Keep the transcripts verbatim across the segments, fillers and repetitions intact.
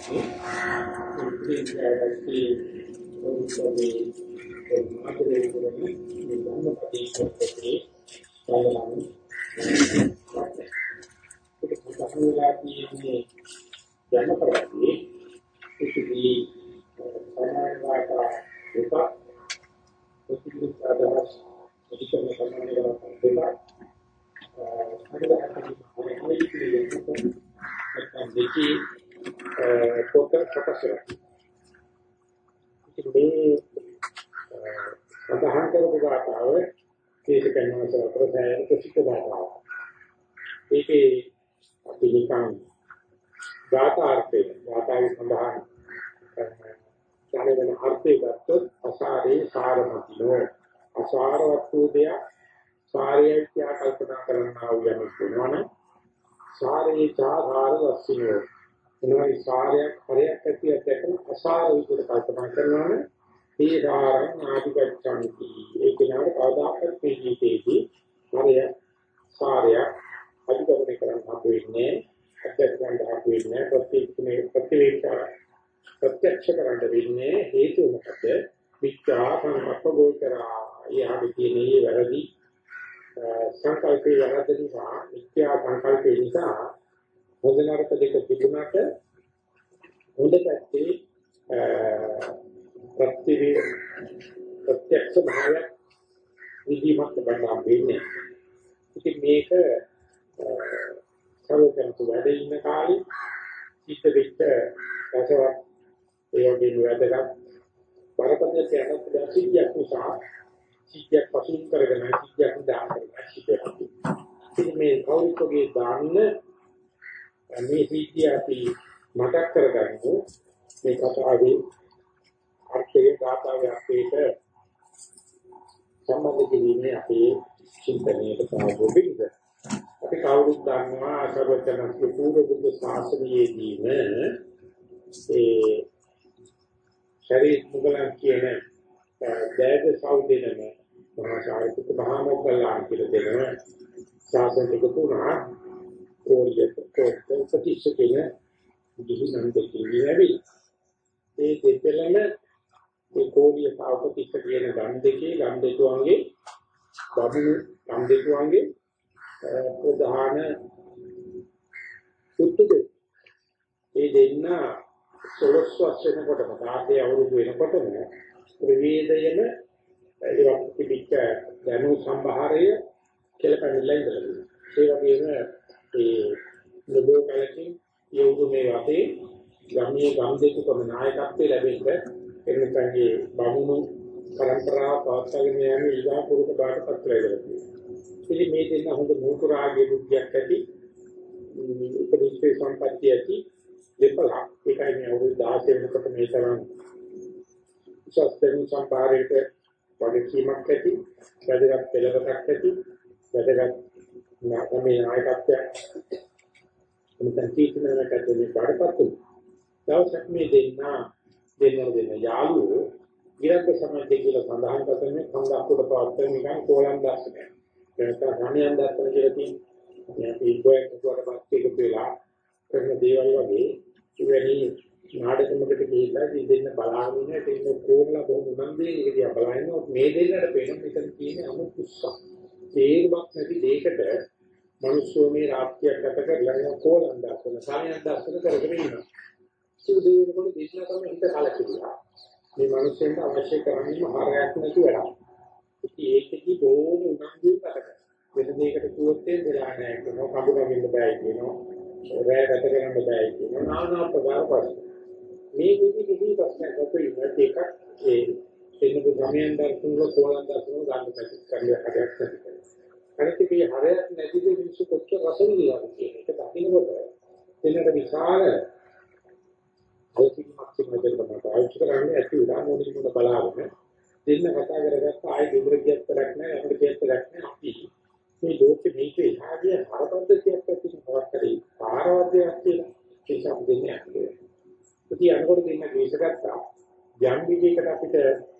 පොත ප්‍රකාශය. ඉතින් මේ සඳහන් කරපු ගාතාව ඒක කරනවා සතරසෑය ප්‍රසිද්ධ ගාතාව. ඒකේ අපි නිකන් ගාතාර්ථය ගාතාවේ සඳහන් කරන අර්ථය ගත්තොත් අසාරේ සාරමතිනෝ අසාරවත්තු දෙය සාරය කියා කල්පනා කරනවා යන වෙනවනම් සාරේ චාධාර වස්සිනෝ එනවායි සාරයක් හරයක් ඇතියට දැකන අසාර විදිහට කල්පනා කරනවනේ ඒ ධාරණ ආදිගච්ඡanti ඒ කෙනාට කවදාකවත් මේ ජීවිතේදී හරය සාරය අධිගමනය කරන්න හම්බ වෙන්නේ අධ්‍යක්ෂණ හම්බ වෙන්නේ ප්‍රතික්ෂේප ප්‍රතිවේක්ෂා ප්‍රත්‍යක්ෂ කරන්න වෙන්නේ හේතු මොකද විචා සංකප්පගෝචරා යාවිතිනේ වැරදි සංකල්පේ වැරදි නිසා විචා සංකල්පේ නිසා හොඳනරක දෙක තිබුණාට හොඳ පැත්තේ ප්‍රතිවි ප්‍රත්‍යක්ෂ භාවය විදිහට බලන්න වෙන්නේ. ඉතින් මේක සමෝධනතු වැඩ ඉන්න කාලේ චිත්ත විච්ඡ රසවත් ඒ වගේ වැදගත් බරපතල යන සිද්ධියක් නිසා සිද්ධියක් පසුන් කරගෙන සිද්ධියක් දාන කරගෙන සිද්ධියක්. ඉතින් මේ කවුරුකගේ දාන්න මේ සිද්ධිය අපි මතක් කරගන්නු මේ කතාවේ අර්ථයේ ගාථාවේ අපේට සම්බන්ධ කිරීමේ අපේ චින්තනයේ සාධුවිද අපි කවුරුත් දන්නවා සර්වඥාන්ගේ පූර්ව බුද්ධ ශාසනයේදීම ඒ ශරීර මුගලන් කියන දෑද සෞදෙනම මහා ශාරිපුත් මහා මොග්ගලන් කියලා දෙනවා ශාසනික තුනා කෝරියට ප්‍රතිශතකෙන දිහිනම් දෙකේ ලැබි. ඒ දෙතලම ඒ කෝරිය සාපතිස්ස කියන ගම් දෙකේ ගම් දෙතුන්ගේ බබු ගම් දෙතුන්ගේ ප්‍රධාන සුත්තුද ඒ දෙන්න සොළොස් වස් වෙනකොටම දාසේ අවුරුදු වෙනකොටම ප්‍රවේදයම ඒවත් තිබිච්ච දැනු සම්භාරය කියලා පැමිණලා ඉඳලා. ඒ වගේම ඒ ලෝක කලකින් යෝග මේ වාතේ ගම්මේ ගම් දෙකකම නායකත්වය ලැබෙන්න එන්නකගේ බමුණු පරම්පරාව පවත්වාගෙන යන ඊගා පුරුක බාටපත් වෙලා. ඉතින් මේ දෙන්න හොඳ මූකුරාගේ බුද්ධියක් ඇති උපදේශේ සම්පත්තිය ඇති දෙපළක් ඒකයි මේ අවුරුදු දහසෙ වෙනකොට මේ තරම් සස්තෙන් සම්පාරයට වගකීමක් ඇති වැදගත් පෙළපතක් ඇති වැදගත් නාමයේ නායකත්වයක් මොකක්ද කීකනකට දෙන්නේ බාටපත් දවසක් මේ දෙන්න දෙන්න දෙන්න යාළුවෝ ඉරක සමාජයේ කියලා සඳහන් කරන්නේ සංගාපුර පවත්තන නිකන් කොලම් දැක්කේ. ඒක ගාමියන් දැක්කම කියලා තියෙන්නේ. මේ පිටුවක් උඩට පස්සේ කියලා කරන දේවල් වගේ ඉවෙනි නාටකමකට ගිහිල්ලා දෙන්න බලාගෙන ඉන්න කොහොමලා බොහොම උනන්දුවෙන් ඒක දිහා බලනවා මේ දෙන්නට පේන මෙතන තියෙන අමුතු උත්සාහ. තේරුමක් නැති දෙයකට මිනිස්සු මේ රාත්‍රියක් ගත කරලා යන කොලම් දැක්කම සායන් දැක්කම කරගෙන ඉන්නවා. සිවුදේ වෙනකොට දෙන්න තමයි හිත කලකිරිලා. මේ මිනිස්සුන්ට අවශ්‍ය කරන්නේ මහරයක් නැති වැඩක්. ඉතින් ඒකෙදි බොහොම උනන්දුවෙන් කටක. වෙන දෙයකට කිව්වොත් වෙලා නැහැ කියනවා. කඳුකමින්න බෑ කියනවා. රැය ගත කරන්න බෑ කියනවා. නානා ප්‍රකාර ප්‍රශ්න. මේ විදි කිසි ප්‍රශ්නයක් නැතුව එකක් ඒ එන්නක ගමෙන් දර්ශනවල කොලන් දර්ශනවල ගන්න පැති කරලා හදයක් නැහැ. අනිත් මේ හරයක් නැතිද මිනිස්සු කොච්චර රස විඳිනවද කියන එක දකින්නකොට දෙන්නට විශාල අවශ්‍යමක් තිබෙනවා ආයුෂ කරන්නේ ඇති උදා මොනින් මොන බලාගෙන දෙන්න කතා කරගත්ත ආයෙ දෙබර කියත් කරක් නැහැ අපිට කියත් කරක් නැහැ අපි මේ ලෝකෙ මේකේ ආගේ හරපද්ධතියක් ඇතිවෙනවා කරේ පාරවද්දයක් කියලා ඒක දෙන්නේ නැහැ. ඉතින් අනකොට දෙන්න දේශගත්තා යම් විදිහකට අපිට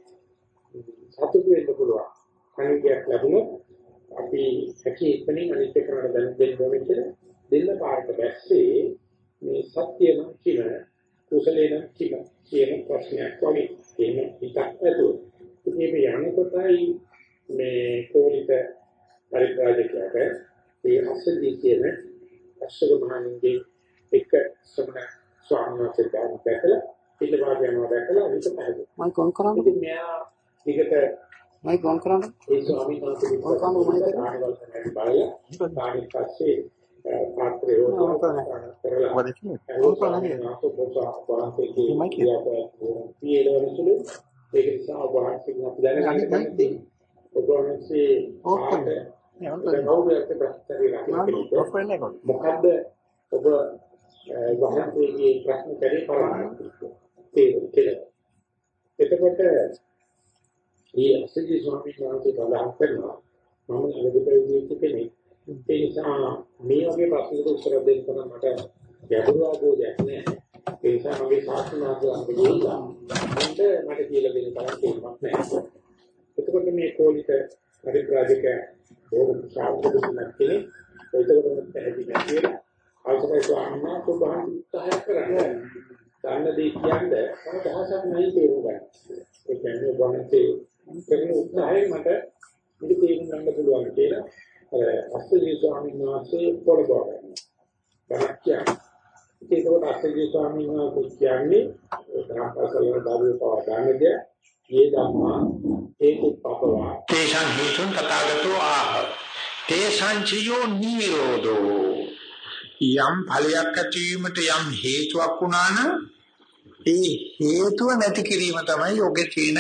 සතුටු වෙන්න පුළුවන්. කණිකයක් ලැබුණොත් අපි හැකි ඉක්මනින් අනිත් එකකට දැන දෙන්න ඕනේ කියලා දෙන්න පාරට බැස්සේ මේ සත්‍යම කියන අකුසලේන කියන කියන ප්‍රශ්නයක් වගේ එහෙම හිතක් ඇතුව. මේ යනකොටයි මේ කෝලිත පරිත්‍රාජකයාට ඒ අසදී කියන අශෝක මහණන්ගේ එක සමන ස්වාමීන් වහන්සේ දැකලා පිළිවාද යනවා දැකලා හිත පහදේ. මම කොන් කරන්නේ. ඉතින් මෙයා ටිකට මම කොන් කරන්නේ. ඒ ස්වාමීන් වහන්සේ කොන් කරන්නේ ආනවල තමයි බලලා තානින් පස්සේ පාත්‍රය හොදලා කරලා වදින්නේ. කොන් කරන්නේ නාතු බොසා වහන්සේගේ පියලවලුසුළු ඒක නිසා වහන්සේ අපි දැනගන්න ඔබවහන්සේ ආත නෝබෙල්ට ප්‍රශ්න මොකද්ද ඔබ වහන්සේගේ ප්‍රශ්න කරේ කරන්නේ එතකොට මේ අසජි ස්වාමීන් වහන්සේ කතා කරනවා මම අලුතෙන් කෙනෙක් ඒ නිසා මේ වගේ ප්‍රශ්නකට උත්තර දෙන්න තමයි මට ගැඹුරු අවබෝධයක් නැහැ ඒ නිසා මගේ සාස්ත්‍රඥාන්ට ගිහිල්ලා මට මට කියලා දෙන්න තරම් තේරුමක් නැහැ එතකොට මේ කෝලිත පරිත්‍රාජක බොහොම සාර්ථක දෙයක් කෙනෙක් එතකොට මම පැහැදිලි කියලා අවසරයි ස්වාමීන් වහන්සේ බහන් උත්සාහ කරන්නේ ගන්න දේ කියන්නේ මම දහසක් නැයි තේරුම් ගන්න. ඒ කියන්නේ වහන්සේ කරන උත්සාහයෙන් මට මේක තේරුම් ගන්න පුළුවන් කියලා අස්සජී ස්වාමීන් වහන්සේ පොළඹවා ගන්නවා. බණක් කියන්නේ. ඒකෝට අස්සජී ස්වාමීන් වහන්සේ කියන්නේ ධර්මපසලන දාවේ පවා ගන්නදී මේ ධම්මා ඒකප්පවා තේසං හේතුන් තථාගතෝ ආහ තේසං චියෝ නිරෝධෝ යම් ඵලයක් ඇතිවීමට යම් හේතුවක් වුණා නම් ඒ හේතුව නැති කිරීම තමයි යෝගේ තියෙන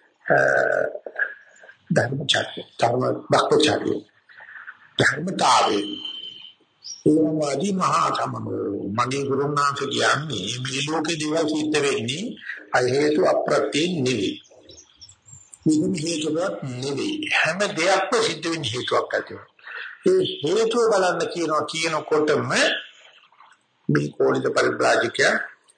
ධර්මචර්ය ධර්ම භක්තිචර්ය ධර්මතාවය ඒවාදී මහා සමනෝ මගේ ගුරුනාථ කියන්නේ මේ ලෝකේ දේවල් සිද්ධ වෙන්නේ අ හේතු අප්‍රත්‍ය නෙවෙයි නිකුත් හේතුවක් නෙවෙයි හැම දෙයක්ම සිද්ධ වෙන්නේ හේතුවක් ඇතිව ඒ හේතුව බලන්න කියනවා කියනකොටම මේ කෝලිත පරිබ්‍රාජකයා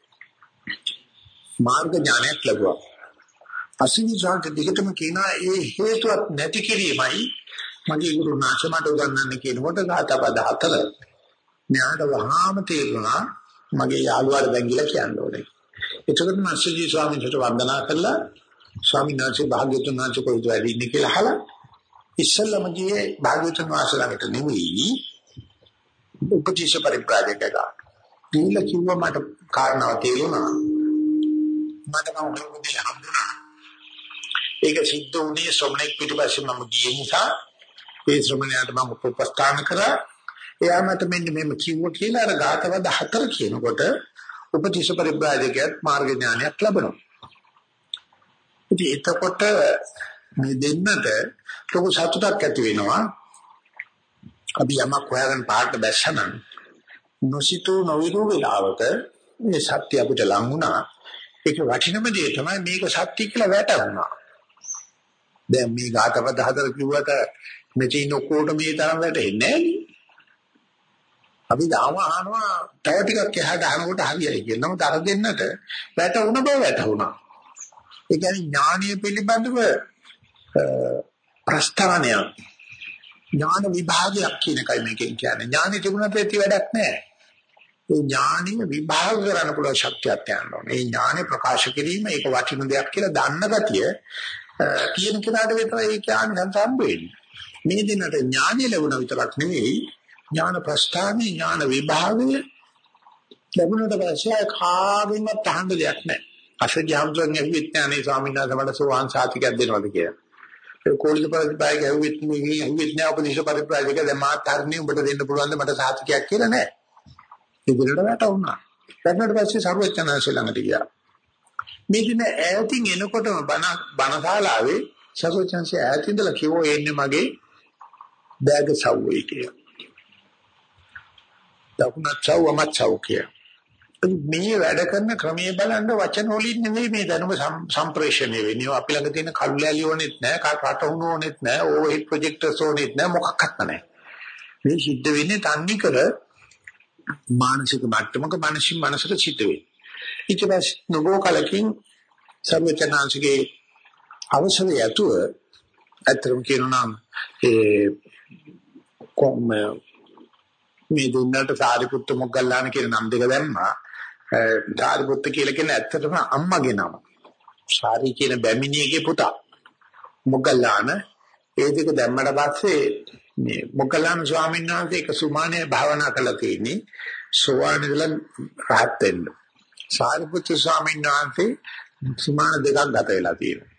මාර්ග ඥානයක් ලැබුවා. අසීනිසාන්ත දිගටම කියනවා ඒ හේතුවක් නැති කිරීමයි මගේ ගුරු නාචමට උගන්වන්න කියනකොට ගාථාපද හතර. ඥාන වහාම තේරුණා මගේ යාළුවාට දැන් ගිහලා කියන්න ඕනේ. එතකොට මාස්ටර්ජී ස්වාමීන් වහන්සේට වන්දනා කළා ස්වාමීන් වහන්සේ භාග්‍යවතුන් වහන්සේ කොයිද වැඩි ඉන්නේ කියලා අහලා ඉස්සල්ලාම ගියේ භාග්‍යවතුන් වහන්සේ ළඟට නෙවෙයි උපදේශ පරිබ්‍රාජකයා. දීලා කිව්වා මට කාරණාව තේරුණා. මට මම උපදේශ හම්බුණා. ඒක සිද්ධ වුණේ ශ්‍රමණෙක් පිටිපස්සේ මම ගිය නිසා ඒ ශ්‍රමණයාට මම උපස්ථාන කරා. එයා මට මෙන්න මෙහෙම කිව්වා කියලා අර ගාතවද හතර කියනකොට උපදේශ පරිබ්‍රාජකයාත් මාර්ග ඥානයක් ලැබෙනවා. ඉතින් එතකොට මේ දෙන්නට ලොකු සතුටක් ඇති වෙනවා. අපි යමක් හොයාගෙන පාට දැස්සනම් නොසිතූ නොවිරු වෙලාවක මේ සත්‍ය අපිට ලං වුණා. ඒක වටිනම දේ තමයි මේක සත්‍ය කියලා වැටහුණා. දැන් මේ ගාතපද හතර කිව්වට මෙතන ඔක්කොට මේ තරම් වැටෙන්නේ නැහැ නේ. අපි දාම අහනවා තව ටිකක් එහාට අහනකොට හරියයි කියලා. නමුත් අර දෙන්නට වැටුණ බව වැටුණා. ඒ කියන්නේ ඥානීය පිළිබඳව ප්‍රස්ථානය ඥාන විභාගයක් කියන එකයි මේකෙන් කියන්නේ. ඥානෙ තිබුණාට ඇති වැඩක් නැහැ. ඒ ඥානෙ විභාග කරන්න පුළුවන් ශක්තියක් තියෙනවා. මේ ඥානෙ ප්‍රකාශ කිරීම ඒක වටින දෙයක් කියලා දන්න ගතිය කියන කෙනාට විතරයි ඒ කියන්නේ සම්බ වෙන්නේ. මේ දිනට ඥානෙ ලැබුණ විතරක් නෙවෙයි ඥාන ප්‍රස්ථානෙ ඥාන විභාගය ලැබුණට පස්සේ කාගෙන්වත් අහන්න දෙයක් නැහැ. අසජාම්තුන්ගේ විඥානේ ස්වාමීන් වහන්සේ මට සෝවාන් සාතිකයක් දෙනවද කියලා. ඒ කෝලිත පරිප්‍රාජක ඇහුවෙත් නෙවෙයි ඇහුවෙත් නෑ උපදේශ පරිප්‍රාජක දැන් මාත් හරිනේ උඹට දෙන්න පුළුවන්ද මට සාතිකයක් කියලා නෑ. ඒ දෙලට වැටුණා. ඊට පස්සේ සර්වඥාන්සේ ළඟට ගියා. මේ දින ඈතින් එනකොටම බණ බණශාලාවේ සර්වඥාන්සේ ඈතින්දලා කිව්වෝ එන්නේ මගේ බෑග සව්වේ කියලා. දකුණත් සව්ව මත් සව් කියලා. මේ වැඩ කරන ක්‍රමයේ බලන්න වචන වලින් නෙවෙයි මේ දැනුම සම්ප්‍රේෂණය වෙන්නේ. අපි ළඟ තියෙන කල්ලාලි ඕනෙත් නැහැ, කාටවුන ඕනෙත් නැහැ, ඕවර්හෙඩ් ප්‍රොජෙක්ටර්ස් ඕනෙත් නැහැ, මොකක්වත් නැහැ. මේ සිද්ධ වෙන්නේ තන්නේ කර මානසික මට්ටමක මානසික මනසට සිද්ධ වෙන්නේ. ඊට පස්සේ නබෝ කලකින් සර්වචනාංශගේ අවශ්‍ය යතුව අතරම කියනවා ඒ කොම් මේ දුන්නට සාරිපුත්ත මොග්ගල්ලාන කියන නම් දෙක දැම්මා. සාරිපුත්ත කියලා කියන ඇත්තටම අම්මගේ නම. සාරි කියන බැමිණියගේ පුතා. මොග්ගල්ලාන ඒ දෙක දැම්මට පස්සේ මේ මොග්ගල්ලාන ස්වාමීන් වහන්සේ එක සුමානේ භාවනා කළා තියෙන්නේ සෝවාන් ඉඳලා රහත් වෙන්න. සාරිපුත්‍ර ස්වාමීන් වහන්සේ සුමාන දෙකක් ගත වෙලා තියෙනවා.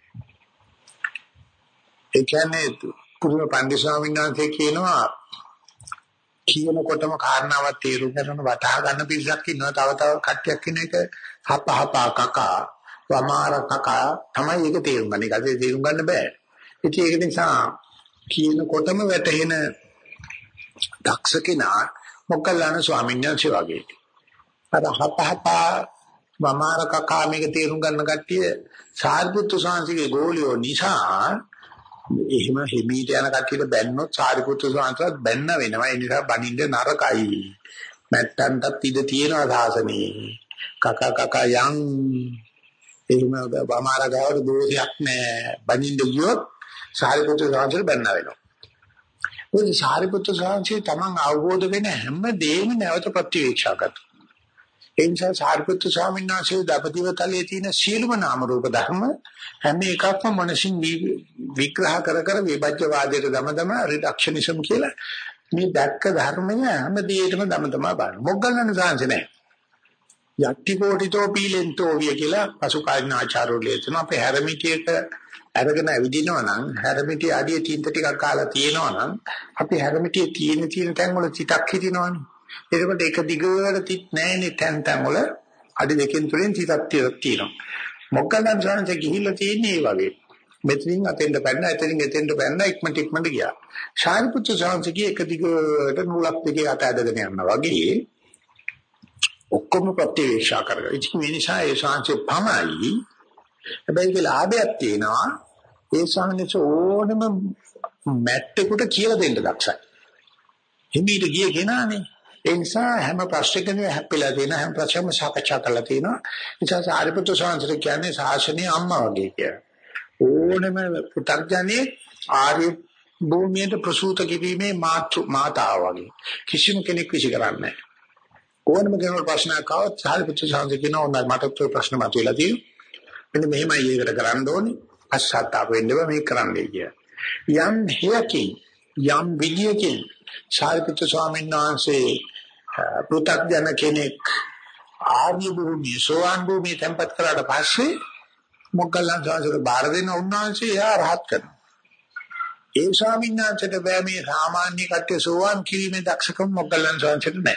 ඒ කියන්නේ පුදුම පණ්ඩිත ස්වාමීන් වහන්සේ කියනවා කියනකොටම කාරණාවක් තේරුම් ගන්න වටහා ගන්න පිරිසක් ඉන්නවා. තව තව කට්ටියක් ඉන්න එක හප හප කකා වමාර කකා තමයි ඒක තේරුම් ගන්න. ඒක ඇයි තේරුම් ගන්න බෑ. ඉතින් ඒක නිසා කියනකොටම වැටහෙන දක්ෂ කෙනා මොග්ගල්ලාන ස්වාමීන් වහන්සේ වගේ. අර හප හප වමාර කකා මේක තේරුම් ගන්න කට්ටිය සාරිපුත්තු ස්වාමීන්ගේ ගෝලියෝ නිසා එහෙම හිමීට යන කට්ටියට බැන්නොත් සාරිපුත්‍ර ස්වාමීන්වත් බැන්න වෙනවා. ඒ නිසා බනින්න නරකයි. මැට්ටන්ටත් ඉඳ තියෙනවා සාසනේ. කක කක යන් එහෙම වමාර ගාවට දෝෂයක් නැහැ. බනින්න ගියොත් සාරිපුත්‍ර ස්වාමීන් බැන්න වෙනවා. මොකද සාරිපුත්‍ර ස්වාමීන් තමන් අවබෝධ වෙන හැම දෙයක්ම නැවත ප්‍රතිවීක්ෂා කරනවා. ඒ නිසා සාරිපුත්‍ර ස්වාමීන් වහන්සේ දපදිවතලයේ තියෙන සීලම නාම රූප ධර්ම හැම එකක්ම මොනසින් විග්‍රහ කර කර විභජ්‍යවාදයට දමදම රිඩක්ෂනිසම් කියලා මේ දැක්ක ධර්මය හැම දෙයකම දමදම බලන මොග්ගල්ලාන සාංශ නැහැ. යක්ටි කෝටිතෝ පීලෙන්තෝ විය කියලා පසුකාලීන ආචාර්යවරු ලියන අපේ හැරමිටියක අරගෙන ඇවිදිනවා නම් හැරමිටිය අඩිය තීන්ත ටිකක් කාලා තියෙනවා නම් අපි හැරමිටියේ තියෙන තියෙන තැන් වල තිතක් හිටිනවනේ. ඒකට එක දිගට තිත් නැහැනේ තැන් තැන් වල අඩි දෙකෙන් තුනෙන් තිතක් තියෙනවා. මොග්ගල්ලාන සාංශ ගිහිල්ලා තියෙන්නේ ඒ වගේ. මෙතනින් අතෙන්ට පැන්න එතනින් එතෙන්ට පැන්න ඉක්මනට ඉක්මනට ගියා. සාරිපුත්‍ර සාංශ කිය එක දිගට නූලක් දෙකේ අත ඇදගෙන යනවා වගේ ඔක්කොම ප්‍රතිවේක්ෂා කරගන්න. ඉතින් මේ නිසා ඒ සාංශේ පමයි. හැබැයි ඒක ලාභයක් තියෙනවා. ඒ සාංශ ඕනම මැට්ටෙකුට කියලා දෙන්න දක්ෂයි. හිමීට ගිය කෙනානේ. ඒ නිසා හැම ප්‍රශ්නකම හැප්පිලා තියෙන හැම ප්‍රශ්නම සාකච්ඡා කරලා තියෙනවා. ඒ නිසා සාරිපුත්‍ර සාංශ කියන්නේ ශාසනයේ අම්මා වගේ කියලා. ඕනම පු탁ජනේ ආර්ය භූමියට ප්‍රසූත කිරීමේ මාතෘ මාතාව වගේ කිසිම කෙනෙක් විසි කරන්නේ නැහැ. ඕනම කෙනෙකුට ප්‍රශ්නයක් ආවොත් සාරිපුත්‍ර සාංශ කියනවා නෑ මට ප්‍රශ්න මතුවලා තියෙනවා. මෙන්න මෙහෙමයි ඒකට කරන්න ඕනේ. අස්සත්තාප වෙන්නව මේක කරන්නයි කිය. යම් හේයකින් යම් විදියකින් සාරිපුත්‍ර ස්වාමීන් වහන්සේ පු탁ජන කෙනෙක් ආර්ය භූමිය සෝවාන් භූමිය tempat කරලා පස්සේ මොග්ගල්ලාන සාංශට බාර දෙන උන්වහන්සේ එයා රහත් කරනවා. ඒ ස්වාමීන් වහන්සේට බෑ මේ සාමාන්‍ය කට්ටිය සෝවාන් කිරීමේ දක්ෂකම මොග්ගල්ලාන සාංශට නැහැ.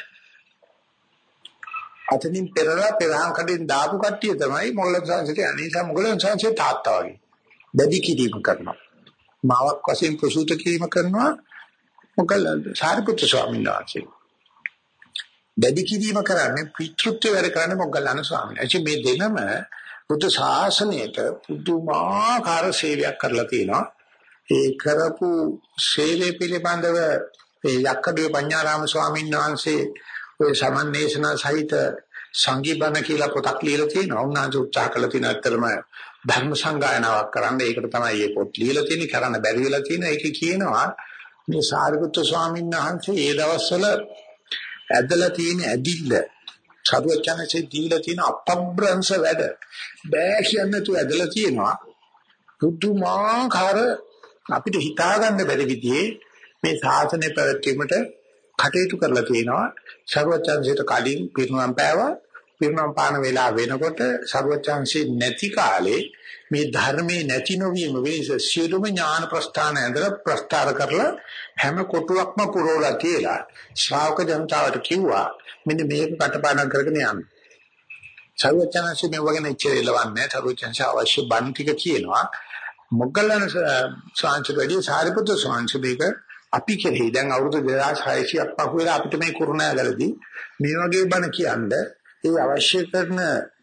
අතනින් පෙරලා පෙරහන් කඩෙන් දාපු කට්ටිය තමයි මොග්ගල්ලාන සාංශට අනිසා මොග්ගල්ලාන සාංශේ තාත්තා වගේ. බැදි කිරීම කරනවා. මාවක් වශයෙන් ප්‍රසූත කිරීම කරනවා මොග්ගල්ලාන සාරිපුත්‍ර ස්වාමීන් වහන්සේ. බැදි කිරීම කරන්නේ පිතෘත්ව වැඩ කරන්නේ මොග්ගල්ලාන ස්වාමීන් වහන්සේ. මේ දෙනම බුද්ධ ශාසනයට පුදුමාකාර සේවයක් කරලා තියෙනවා. ඒ කරපු සේවය පිළිබඳව ඒ යක්කඩුවේ පඤ්ඤාරාම ස්වාමීන් වහන්සේ ඔය සමන්නේශන සහිත සංගීබන කියලා පොතක් ලියලා තියෙනවා. උන්වහන්සේ උත්සාහ කළා තියෙන අතරම ධර්ම සංගායනාවක් කරන්න. ඒකට තමයි මේ පොත් ලියලා තියෙන්නේ. කරන්න බැරි වෙලා තියෙන. ඒකේ කියනවා මේ සාරිපුත්‍ර ස්වාමීන් වහන්සේ ඒ දවස්වල ඇදලා තියෙන ඇදිල්ල සරුවචනසේ දීලා තියෙන අපබ්‍රංශ වැඩ බෑ කියන්නේ තු ඇදලා තියෙනවා. පුදුමාකාර අපිට හිතා ගන්න බැරි විදිහේ මේ සාසනය පැවැත්වීමට කටයුතු කරලා තියෙනවා. සරුවචනසේට කලින් පිරුණම් පෑවා. පිරුණම් පාන වෙලා වෙනකොට සරුවචනසේ නැති කාලේ මේ ධර්මයේ නැති නොවීම වෙනස සියලුම ඥාන ප්‍රස්ථාන ඇඳලා ප්‍රස්ථාර කරලා හැම කොටුවක්ම පුරවලා තියලා ශ්‍රාවක ජනතාවට කිව්වා මෙන්න මේක කටපාඩම් කරගෙන යන්න. සර්වඥාන්සේ මේ වගේ නැචේ ලවන්නේ සර්වඥාන්සේ අවශ්‍ය බණ ටික කියනවා. මොග්ගල්ලාන ස්වාමීන් වහන්සේ සාරිපුත්‍ර ස්වාමීන් වහන්සේ අපි කෙරෙහි දැන් අවුරුදු දෙදාස් හයසියයක් පහුවෙලා අපිට මේ කුරුණෑගලදී මේ වගේ බණ කියන්නේ ඒ අවශ්‍ය කරන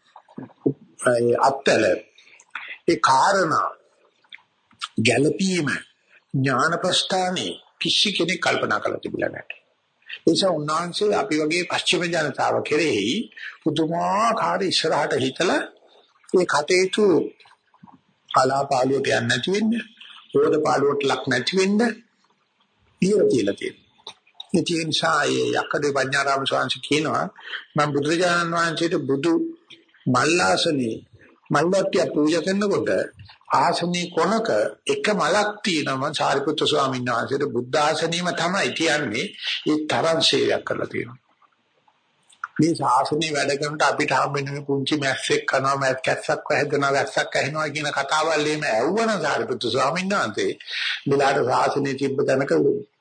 අත්තල ඒ කාරණා ගැළපීම ඥාන ප්‍රස්ථානේ කිසි කෙනෙක් කල්පනා කරලා තිබුණේ නැහැ. ඒ නිසා උන්වහන්සේ අපි වගේ පස්චිම ජනතාව කෙරෙහි පුදුමාකාර ඉස්සරහට හිතලා ඒ කටයුතු කලාපාලුවට යන්නේ නැති වෙන්න, රෝද පාලුවට ලක් නැති වෙන්න ඉර කියලා තියෙනවා. ඉතින් සායේ යක්කඩේ පඤ්ඤාරාම ස්වාමීන් කියනවා මම බුදුරජාණන් වහන්සේට බුදු මල්ලාසනේ මල්වට්ටිය පූජා කරනකොට ආසනී කොනක එක මලක් තියෙනවා සාරිපුත්‍ර ස්වාමීන් වහන්සේට බුද්ධ ආසනීයම තමයි කියන්නේ ඒ තරම් සේවයක් කරලා තියෙනවා. මේ ශාසනයේ වැඩ කරනට අපිට හම්බෙන්නේ පුංචි මැස්සෙක් කරනවා මැස් කැස්සක් වැහෙනවා වැස්සක් ඇහෙනවා කියන කතාවල් එහෙම ඇහුවන සාරිපුත්‍ර ස්වාමීන් වහන්සේ මෙලාට ශාසනයේ තිබ්බ තැනක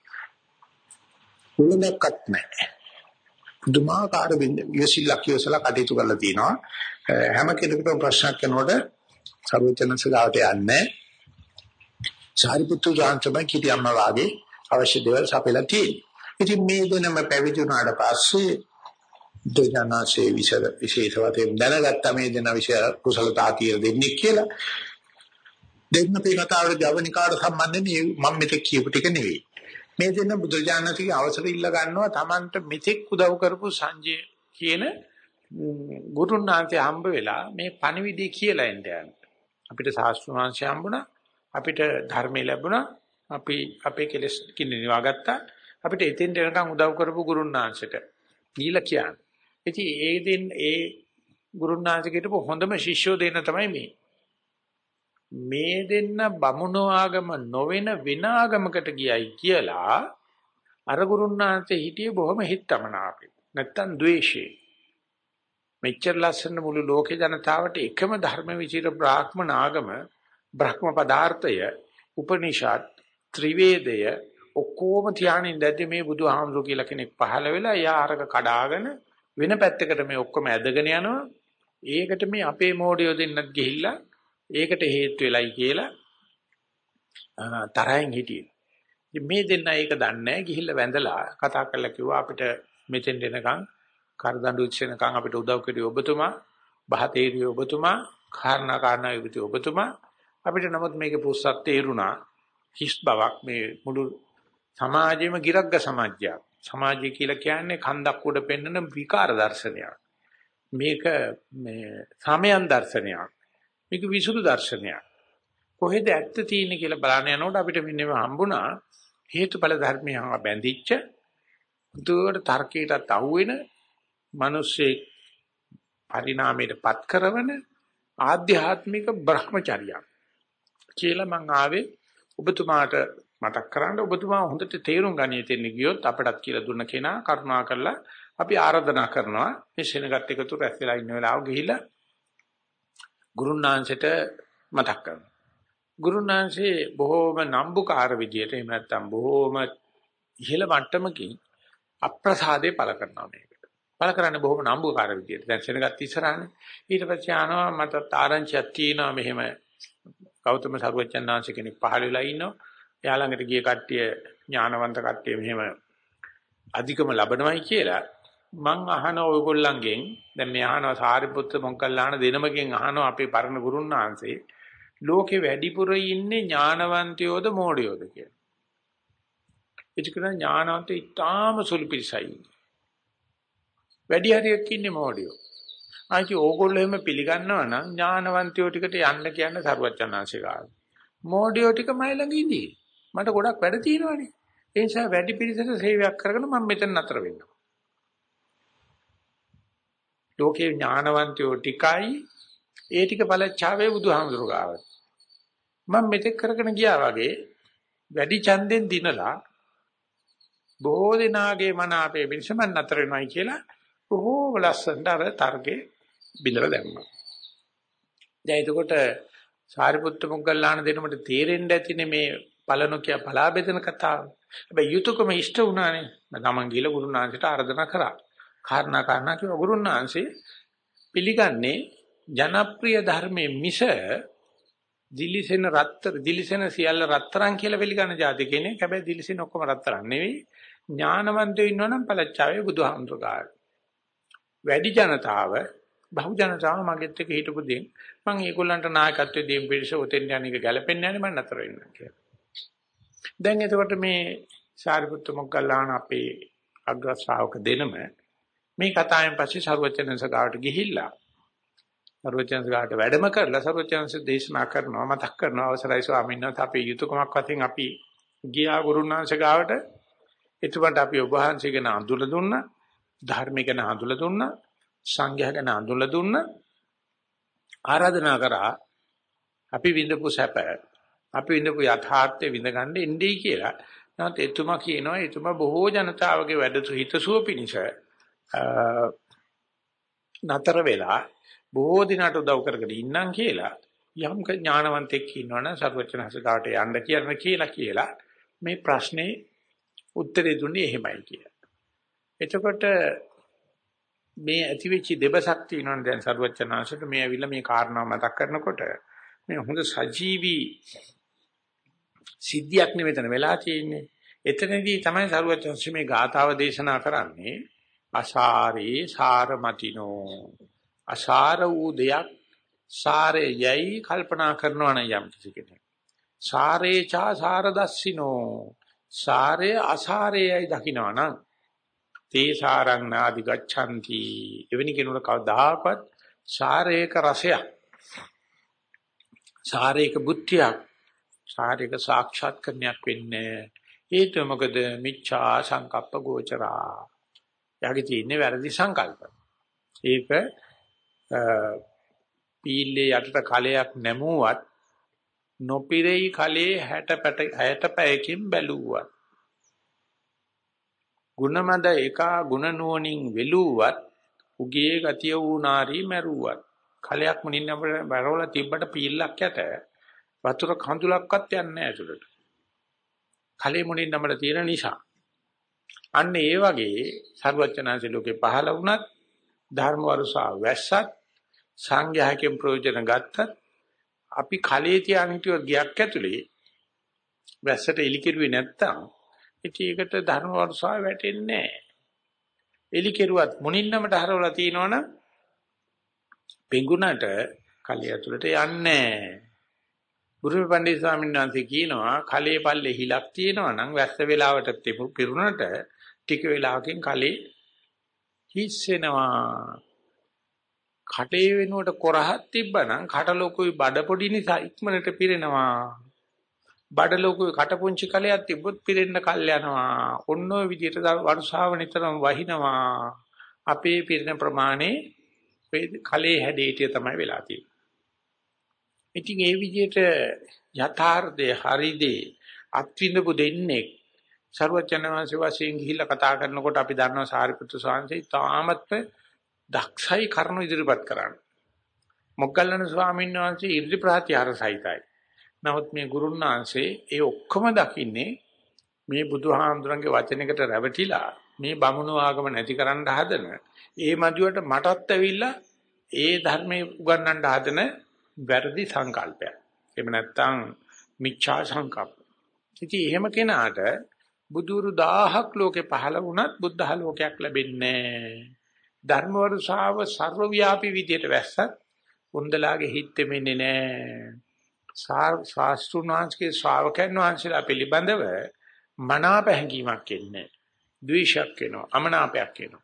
උලනක්වත් නැහැ. පුදුමාකාර විශ්ිල්ලක් කියසලා කටයුතු කරලා තිනවා. හැම කෙනෙකුටම ප්‍රශ්නයක් කරනකොට සර්වචනස ගාවට යන්නේ සාරිපුත්‍ර ජාන්තම කිටියම්ම වාගේ අවශ්‍ය දේවල් සපයලා තියෙනවා. ඉතින් මේ දෙනම පැවිදි වුණාට පස්සේ දෙයනාසේ විශේෂ විශේෂවතේ දැනගත්ත මේ දෙන විශේෂ කුසලතා කියලා දෙන්නේ කියලා දෙන්න මේ කතාවේ ජවනිකාට සම්බන්ධනේ මම මෙතෙක් කියපු ටික නෙවෙයි. මේ දෙන බුදුරජාණන්ගේ අවසර ඉල්ල ගන්නවා Tamanට මෙතෙක් උදව් කරපු සංජය කියන ගුරුනාන්තය හම්බ වෙලා මේ පණිවිඩය කියලා එන්න යන. අපිට ශාස්ත්‍රඥාන්සේ හම්බුණා, අපිට ධර්මය ලැබුණා, අපි අපේ කෙලෙස් කින්න නිවාගත්තා. අපිට එතෙන් දෙනකන් උදව් කරපු ගුරුනාන්සේට කියලා කියන්නේ. ඉතින් ඒ දෙන්න ඒ ගුරුනාන්සේ කියපු හොඳම ශිෂ්‍යෝ දෙන්න තමයි මේ. මේ දෙන්න බමුණෝ ආගම නොවන වෙන ආගමකට ගියයි කියලා අර ගුරුනාන්සේ හිටියේ බොහොම හිතමනාපේ. නැත්තම් ද්වේෂේ. මෙච්චර ලස්සන මුළු ලෝකේ ජනතාවට එකම ධර්ම විචිත බ්‍රාහ්මණ ආගම බ්‍රහ්ම පදාර්ථය උපනිෂද් ත්‍රිවේදය ඔක්කොම ධානයෙන් දැද්දි මේ බුදුහාමුදුරු කියලා කෙනෙක් පහළ වෙලා යා අරක කඩාගෙන වෙන පැත්තකට මේ ඔක්කොම ඇදගෙන යනවා. ඒකට මේ අපේ මෝඩියෝ දෙන්නත් ගිහිල්ලා ඒකට හේතු වෙලයි කියලා තරහින් හිටියේ. ඉතින් මේ දෙන්න ඒක දන්නේ නැහැ. ගිහිල්ලා වැඳලා කතා කරලා කිව්වා අපිට මෙතෙන් දෙනකන් කරදඬු ඉච්චෙනකන් අපිට උදව් කෙරුවේ ඔබතුමා, බහතේරිය ඔබතුමා, කාරණා කාරණා යුක්ති ඔබතුමා. අපිට නමුත් මේකේ පුස්සක් තේරුණා. හිස් බවක් මේ මුළු සමාජයේම ගිරග්ග සමාජයක්. සමාජය කියලා කියන්නේ කන්දක් උඩ පෙන්නන විකාර දර්ශනයක්. මේක මේ සමයන් දර්ශනයක්. මේක විසුරු දර්ශනයක්. කොහෙද ඇත්ත තියෙන්නේ කියලා බලන්න යනකොට අපිට මෙන්නම හම්බුණා හේතුඵල ධර්මයන් බැඳිච්ච දුර තර්කයටත් අහුවෙන මිනිස්සේ පරිණාමයටපත් කරන ආධ්‍යාත්මික බ්‍රහ්මචර්යය කියලා මං ආවේ ඔබතුමාට මතක් කරන්න. ඔබතුමා හොඳට තේරුම් ගනිය තෙන්නේ ගියොත් අපටත් කියලා දුන්න කෙනා කරුණා කරලා අපි ආරාධනා කරනවා මේ ශෙනගත් එකතු රැස් වෙලා ඉන්න වෙලාව ගිහිලා ගුරුනාංශයට මතක් කරනවා. ගුරුනාංශේ බොහෝම නම්බුකාර විදියට එහෙම නැත්නම් බොහෝම ඉහළ මට්ටමකින් අප්‍රසාදේ පළ කරනවා මේකට. පළ කරන්නේ බොහෝම නම්බුකාර විදියට. දැන් ශෙනගත් ඉස්සරහනේ. ඊට පස්සේ ආනවා මට ආරංචියක් තියෙනවා මෙහෙම ගෞතම සර්වඥාන්ස කෙනෙක් පහළ වෙලා ඉන්නවා. එයා ළඟට ගිය කට්ටිය ඥානවන්ත කට්ටිය මෙහෙම අධිකම ලැබනවයි කියලා මං අහන ඔයගොල්ලන්ගෙන් දැන් මේ අහනවා සාරිපුත්ත මොග්ගල්ලාන දෙනමගෙන් අහනවා අපේ පරණ ගුරුන්වහන්සේ ලෝකේ වැඩිපුර ඉන්නේ ඥානවන්තයෝද මෝඩයෝද කියලා. ඒක කියන ඥානවන්තය ඉතාම සුළු පිළිසයි. වැඩි හරියක් ඉන්නේ මෝඩයෝ. ආයි ඕගොල්ලෝ එහෙම පිළිගන්නවා නම් ඥානවන්තයෝ ටිකට යන්න කියන්නේ සරුවචනාංශේ ගාව. මෝඩයෝ ටික මයි ළඟ ඉඳී. මට ගොඩක් වැඩ තියෙනවානේ. ඒ නිසා වැඩි පිළිසෙට සේවයක් කරගෙන මම මෙතන නතර වෙනවා. ලෝකේ ඥානවන්තයෝ ටිකයි ඒ ටික බලච්චාවේ බුදුහාමුදුරු ගාව. මම මෙතෙක් කරගෙන ගියා වගේ වැඩි ඡන්දෙන් දිනලා බොහෝ දිනාගේ මන අපේ විශ්මන් නතර වෙනවයි කියලා බොහෝ ලස්සනට අර තර්කේ බිඳලා දැම්මා. දැන් එතකොට සාරිපුත්ත මොග්ගල්ලාන දෙනමට තේරෙන්න ඇතිනේ මේ පළනොකිය පලා බෙදෙන කතාව. හැබැයි යුතුයකම ඉෂ්ට වුණානේ. මම ගමන් ගිහලා ගුරුනාංශයට ආරාධනා කරා. කාරණා කාරණා කිව්ව ගුරුනාංශේ පිළිගන්නේ ජනප්‍රිය ධර්මයේ මිස දිලිසෙන රත්තර දිලිසෙන සියල්ල රත්තරන් කියලා පිළිගන්න જાති කෙනෙක්. හැබැයි දිලිසෙන ඔක්කොම රත්තරන් නෙවෙයි. ඥානවන්තයෝ ඉන්නවනම් පළච්චාවේ බුදුහාමුදුරුවෝ. වැඩි ජනතාව බහු ජනතාව මගෙත් එක්ක හිටපු දෙයින් මම ඒගොල්ලන්ට නායකත්වයේ දීම් පිළිස උතෙන් යන එක ගැලපෙන්නේ නැහැ මම නතර වෙන්න කියලා. දැන් එතකොට මේ සාරිපුත්ත මොග්ගල්ලාන අපේ අග්‍ර ශ්‍රාවක දෙනම මේ කතාවෙන් පස්සේ සර්වචනංශ ගාවට ගිහිල්ලා සර්වචනංශ ගාවට වැඩම කරලා සර්වචනංශ දේශනා කරනවා මතක් කරනවා අවසරයි ස්වාමීන් වහන්සේ අපේ යුතුයකමක් වශයෙන් අපි ගියා ගුරුනාංශ ගාවට එතුමන්ට අපි ඔබ වහන්සේ ගැන අඳුල දුන්නා, ධර්ම ගැන අඳුල දුන්නා, සංඝයා ගැන අඳුල දුන්නා. ආරාධනා කරා අපි විඳපු සැප, අපි විඳපු යථාර්ථය විඳගන්න ඉන්නේ කියලා. නැත්නම් එතුමා කියනවා එතුමා බොහෝ ජනතාවගේ වැඩ හිතසුව පිණිස නතර වෙලා බොහෝ දිනකට උදව් කරගෙන ඉන්නම් කියලා යම් ඥානවන්තෙක් ඉන්නවනම් සර්වචනහසකට යන්න කියන කියලා කියලා මේ ප්‍රශ්නේ උත්තරේ දුන්නේ එහෙමයි කියලා. එතකොට මේ ඇතිවෙච්ච දෙබසක් තියෙනවනේ දැන් සර්වචනහසට මේ ඇවිල්ලා මේ කාරණාව මතක් කරනකොට මේ හොඳ සජීවී සිද්ධියක් නෙවෙතන වෙලා තියෙන්නේ. එතනදී තමයි සර්වචනහස මේ ගාථාව දේශනා කරන්නේ අසාරේ සාරමතිනෝ අසාර වූ දෙයක් සාරේ යයි කල්පනා කරනවා නම් යම් කිසි කෙනෙක් සාරේ චා සාරදස්සිනෝ සාරේ අසාරේයි දකිනවා නම් තේ සාරං නාදි ගච්ඡanti එවැනි කෙනෙකුට කවදාකවත් සාරේක රසයක් සාරේක බුද්ධියක් සාරේක සාක්ෂාත්කරණයක් වෙන්නේ හේතු මොකද මිච්ඡා සංකප්ප ගෝචරා යටි තියෙන්නේ වැරදි සංකල්ප. ඒක පීල්ලේ යටට කලයක් නැමුවත් නොපිරෙයි කලේ හැට පැට හැට පැයකින් බැලුවත් ගුණමද එක ගුණ නුවණින් වෙලුවත් උගේ ගතිය වූ නාරි මැරුවත් කලයක් මුණින් අපේ බරවල තිබ්බට පීල්ලක් යට වතුර කඳුලක්වත් යන්නේ නැහැ ඇතුළට. කලේ මුණින් නමල තියෙන නිසා. අන්න ඒ වගේ සර්වචනාංශ ලෝකේ පහළ වුණත් ධර්ම වරුසා වැස්සත් සංඝයාකෙන් ප්‍රයෝජන ගත්තත් අපි කලේ තියාගෙන හිටියොත් ගියක් ඇතුලේ වැස්සට එලි කෙරුවේ නැත්තම් ඉතින් ඒකට ධර්ම වරුසා වැටෙන්නේ නැහැ. එලි කෙරුවත් මුණින්නමට හරවලා තිනවනම් පෙඟුනට කලිය ඇතුලට යන්නේ නැහැ. බුදුම පණ්ඩිත ස්වාමීන් වහන්සේ කියනවා කලේ පල්ලේ හිලක් තියෙනවා නම් වැස්ස වෙලාවට පිරුණට ටික වෙලාවකින් කලේ හිස්සෙනවා. කටේ වෙනුවට කොරහක් තිබ්බනම් කට ලොකුයි බඩ පොඩි නිසා ඉක්මනට පිරෙනවා. බඩ ලොකුයි කට පුංචි කලයක් තිබ්බොත් පිරෙන්න කල් යනවා. ඔන්න ඔය විදිහට වර්ෂාව නිතරම වහිනවා. අපේ පිරෙන ප්‍රමාණය කලේ හැඩේටිය තමයි වෙලා තියෙන්නේ. ඉතින් ඒ විදිහට යථාර්ථයේ හරිදී අත්විඳපු දෙන්නේ සර්වචනවාසී වශයෙන් ගිහිල්ලා කතා කරනකොට අපි දන්නවා සාරිපුත්‍ර ස්වාමීන් තාමත් දක්ෂයි කරුණු ඉදිරිපත් කරන්න. මොග්ගල්ලාන ස්වාමීන් වහන්සේ ඉර්ධි ප්‍රත්‍යාර සහිතයි. නමුත් මේ ගුරුන්වහන්සේ ඒ ඔක්කොම දකින්නේ මේ බුදුහාමුදුරන්ගේ වචනයකට රැවටිලා මේ බමුණු ආගම නැති කරන්න හදන ඒ මදිවට මටත් ඇවිල්ලා ඒ ධර්මයේ උගන්වන්න හදන වැරදි සංකල්පයක්. එහෙම නැත්නම් මිච්ඡා සංකල්ප. ඉතින් එහෙම කෙනාට බුදුරු දහහක් ලෝකේ පහළ වුණත් බුද්ධ ලෝකයක් ලැබෙන්නේ නැහැ. ධර්ම වර්ෂාව සර්වව්‍යාපී විදියට වැස්සත් උන්දලාගේ හිත දෙන්නේ නැහැ. ශාස්ත්‍රුණාංශගේ ශ්‍රාවකයන් වහන්සේලා පිළිබඳව මනාප හැඟීමක් එන්නේ. ද්වේෂයක් එනවා, අමනාපයක් එනවා.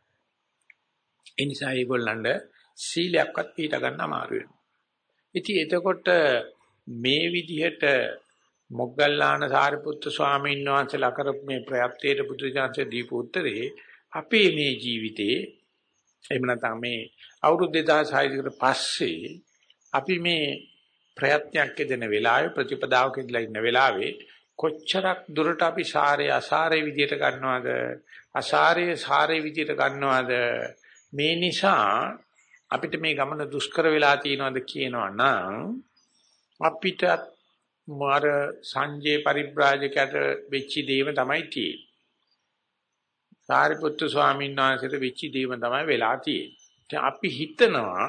ඒ නිසා ඒගොල්ලන්ට සීලයක්වත් පිට ගන්න අමාරු වෙනවා. ඉතින් එතකොට මේ විදිහට මොග්ගල්ලාන සාරිපුත්තු ස්වාමීන් වහන්සේලා කරපු මේ ප්‍රයත්නයේ බුදුජානක දීපු උත්තරේ අපේ මේ ජීවිතේ එහෙම නැත්නම් මේ අවුරුදු දෙදාස් හයකට පස්සේ අපි මේ ප්‍රයත්නයක් දෙන වෙලාවේ ප්‍රතිපදාවක ඉඳලා ඉන්න වෙලාවේ කොච්චරක් දුරට අපි සාරේ අසාරේ විදියට ගන්නවද අසාරේ සාරේ විදියට ගන්නවද මේ නිසා අපිට මේ ගමන දුෂ්කර වෙලා තියෙනවද කියනවා නම් අපිට මාර සංජේ පරිබ්‍රාජකයට වෙච්ච දේම තමයි තියෙන්නේ. සාරිපුත්තු ස්වාමීන් වහන්සේට වෙච්ච දේම තමයි වෙලා තියෙන්නේ. අපි හිතනවා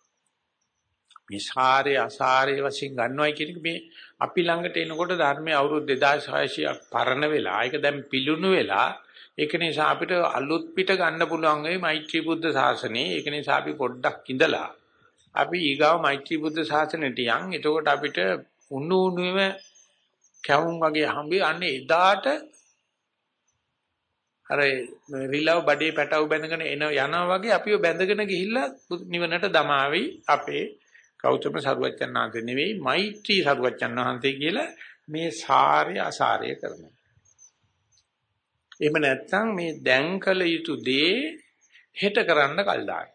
මේ සාරේ අසාරේ වශයෙන් ගන්නවයි කියන එක මේ අපි ළඟට එනකොට ධර්මයේ අවුරුදු දෙදාස් හයසියයක් පරණ වෙලා ඒක දැන් පිලුණු වෙලා ඒක නිසා අපිට අලුත් පිට ගන්න පුළුවන් වෙයි මෛත්‍රී බුද්ධ ශාසනයේ. ඒක නිසා අපි පොඩ්ඩක් ඉඳලා අපි ඊගාව මෛත්‍රී බුද්ධ ශාසනයට යන්. එතකොට අපිට උණු උණුවේම කැවුම් වගේ හම්බෙයි. අන්නේ එදාට අර රිලව් බඩේ පැටව බැඳගෙන එන යනවා වගේ අපිව බැඳගෙන ගිහිල්ලා නිවනට දමාවි අපේ ගෞතම සරුවච්චන් වහන්සේ නෙවෙයි මෛත්‍රී සරුවච්චන් වහන්සේ කියලා මේ සාරය අසාරය කරනවා. එහෙම නැත්නම් මේ දැන් කළ යුතු දේ හෙට කරන්න කල් දාන්න.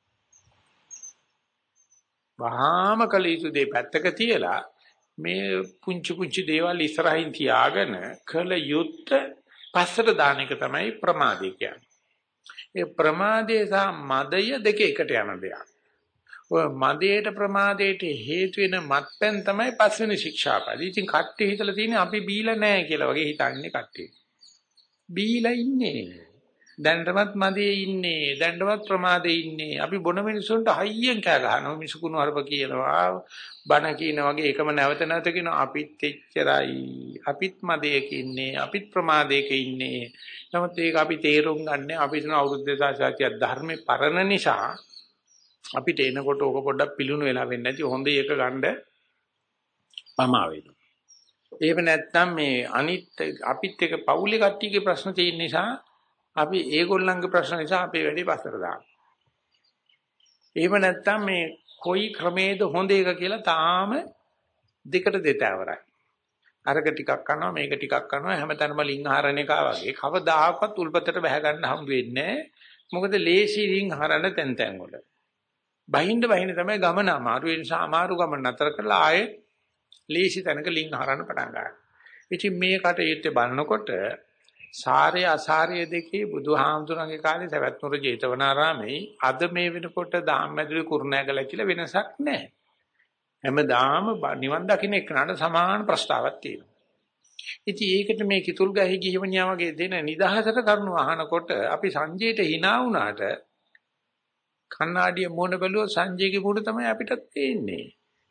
වහාම කළ යුතු දේ පැත්තක තියලා මේ පුංචි පුංචි දේවල් ඉස්සරහින් තියාගෙන කළ යුත්ත පස්සට දාන එක තමයි ප්‍රමාදය කියන්නේ. ඒ ප්‍රමාදයේ සහ මදය දෙක එකට යන දෙයක්. ඔය මදයට ප්‍රමාදයට හේතු වෙන මත්පැන් තමයි පස්වෙනි ශික්ෂාපද. ඉතින් කට්ටිය හිතලා තියෙන්නේ අපි බීලා නැහැ කියලා වගේ හිතන්නේ කට්ටිය. බීලා ඉන්නේ. දැනටමත් මදේ ඉන්නේ. දැනටමත් ප්‍රමාදේ ඉන්නේ. අපි බොන මිනිස්සුන්ට හයියෙන් කෑ ගහනවා. මිසුකුණු හරප කියනවා. බණ කියන වගේ එකම නැවත නැවත කියනවා අපිත් එච්චරයි. අපිත් මදේක ඉන්නේ. අපිත් ප්‍රමාදයක ඉන්නේ. නමුත් ඒක අපි තේරුම් ගන්න අපි හිතන අවුරුදු දෙකසාසිය ධර්මේ පරණ නිසා අපිට එනකොට ඕක පොඩ්ඩක් පිලුණු වෙලා වෙන්නේ නැති හොඳ එක ගන්න පමා වෙනවා. එහෙම නැත්නම් මේ අනිත් අපිත් එක පවුලේ කට්ටියගේ ප්‍රශ්න තියෙන නිසා අපි ඒගොල්ලන්ගේ ප්‍රශ්න නිසා අපේ වැඩේ පස්සට දානවා. එහෙම නැත්නම් මේ කොයි ක්‍රමේද හොඳ එක කියලා තාම දෙකට දෙතවරයි. අරක ටිකක් කරනවා මේක ටිකක් කරනවා හැමතැනම ලිං හරන එක වගේ කවදාකවත් උල්පතට බහ ගන්න හම්බ වෙන්නේ නැහැ. මොකද ලේසි ලිං හරන තැන් තැන් වල. බහින්ද බහින්ද තමයි ගමන අමාරු. ඒ නිසා අමාරු ගමන නතර කරලා ආයේ ලේසි තැනක ලිං හරන්න පටන් ගන්නවා. ඉතින් මේ කටයුත්තේ බලනකොට සාරය අසාරය දෙකේ බුදුහාමුදුරන්ගේ කාලේ සවැත්නුවර ජේතවනාරාමේ අද මේ වෙනකොට දාම්මැදුරේ කුරුණෑගල කියලා වෙනසක් නැහැ. හැමදාම නිවන් දකින්න එක්කනට සමාන ප්‍රස්තාවක් තියෙනවා. ඉතින් ඒකට මේ කිතුල් ගහේ ගිහිවනියා වගේ දෙන නිදහසට කරුණු අහනකොට අපි සංජේට hina වුණාට කන්නාඩිය මොන බැලුවොත් සංජේගේ මුණ තමයි අපිටත් පේන්නේ.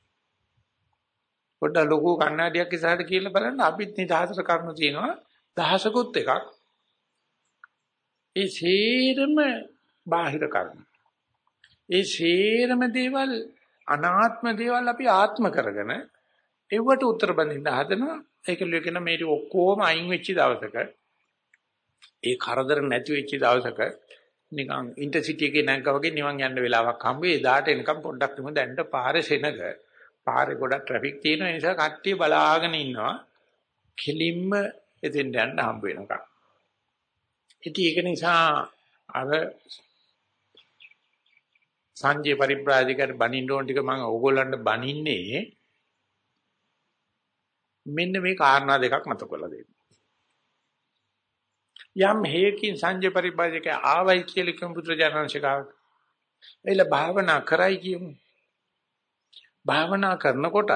පොඩ්ඩ ලොකු කන්නාඩියක් ඉස්සරහට කියලා බලන්න අපිත් නිදහසට කරුණු තියෙනවා. දහසකුත් එකක් ඒ සේරම බාහිර කර්ම ඒ සේරම දේවල් අනාත්ම දේවල් අපි ආත්ම කරගෙන ඒවට උත්තර බඳින්න හදනවා. ඒක ලියගෙන මේක ඔක්කොම අයින් වෙච්ච දවසක ඒ කරදර නැති වෙච්ච දවසක නිකන් ඉන්ටර්සිටි එකේ නැග්ගා වගේ නිවන් යන්න වෙලාවක් හම්බ වෙයි. එදාට එනකම් පොඩ්ඩක් තුම දැන්න පාරේ සෙනග පාරේ ගොඩක් ට්‍රැෆික් තියෙන නිසා කට්ටිය බලාගෙන ඉන්නවා. කෙලින්ම එතෙන් යන්න හම්බ වෙනකම්. ඉතින් ඒක නිසා අර සංජය පරිබ්‍රාජිකට බනින්න ඕන ටික මම ඕගොල්ලන්ට බනින්නේ මෙන්න මේ කාරණා දෙකක් මත කරලා දෙන්න. යම් හේකින් සංජය පරිබ්‍රාජික ආවයි කියලා කියමු පුත්‍රජානංශකාව. එල භාවනා කරයි කියමු. භාවනා කරනකොට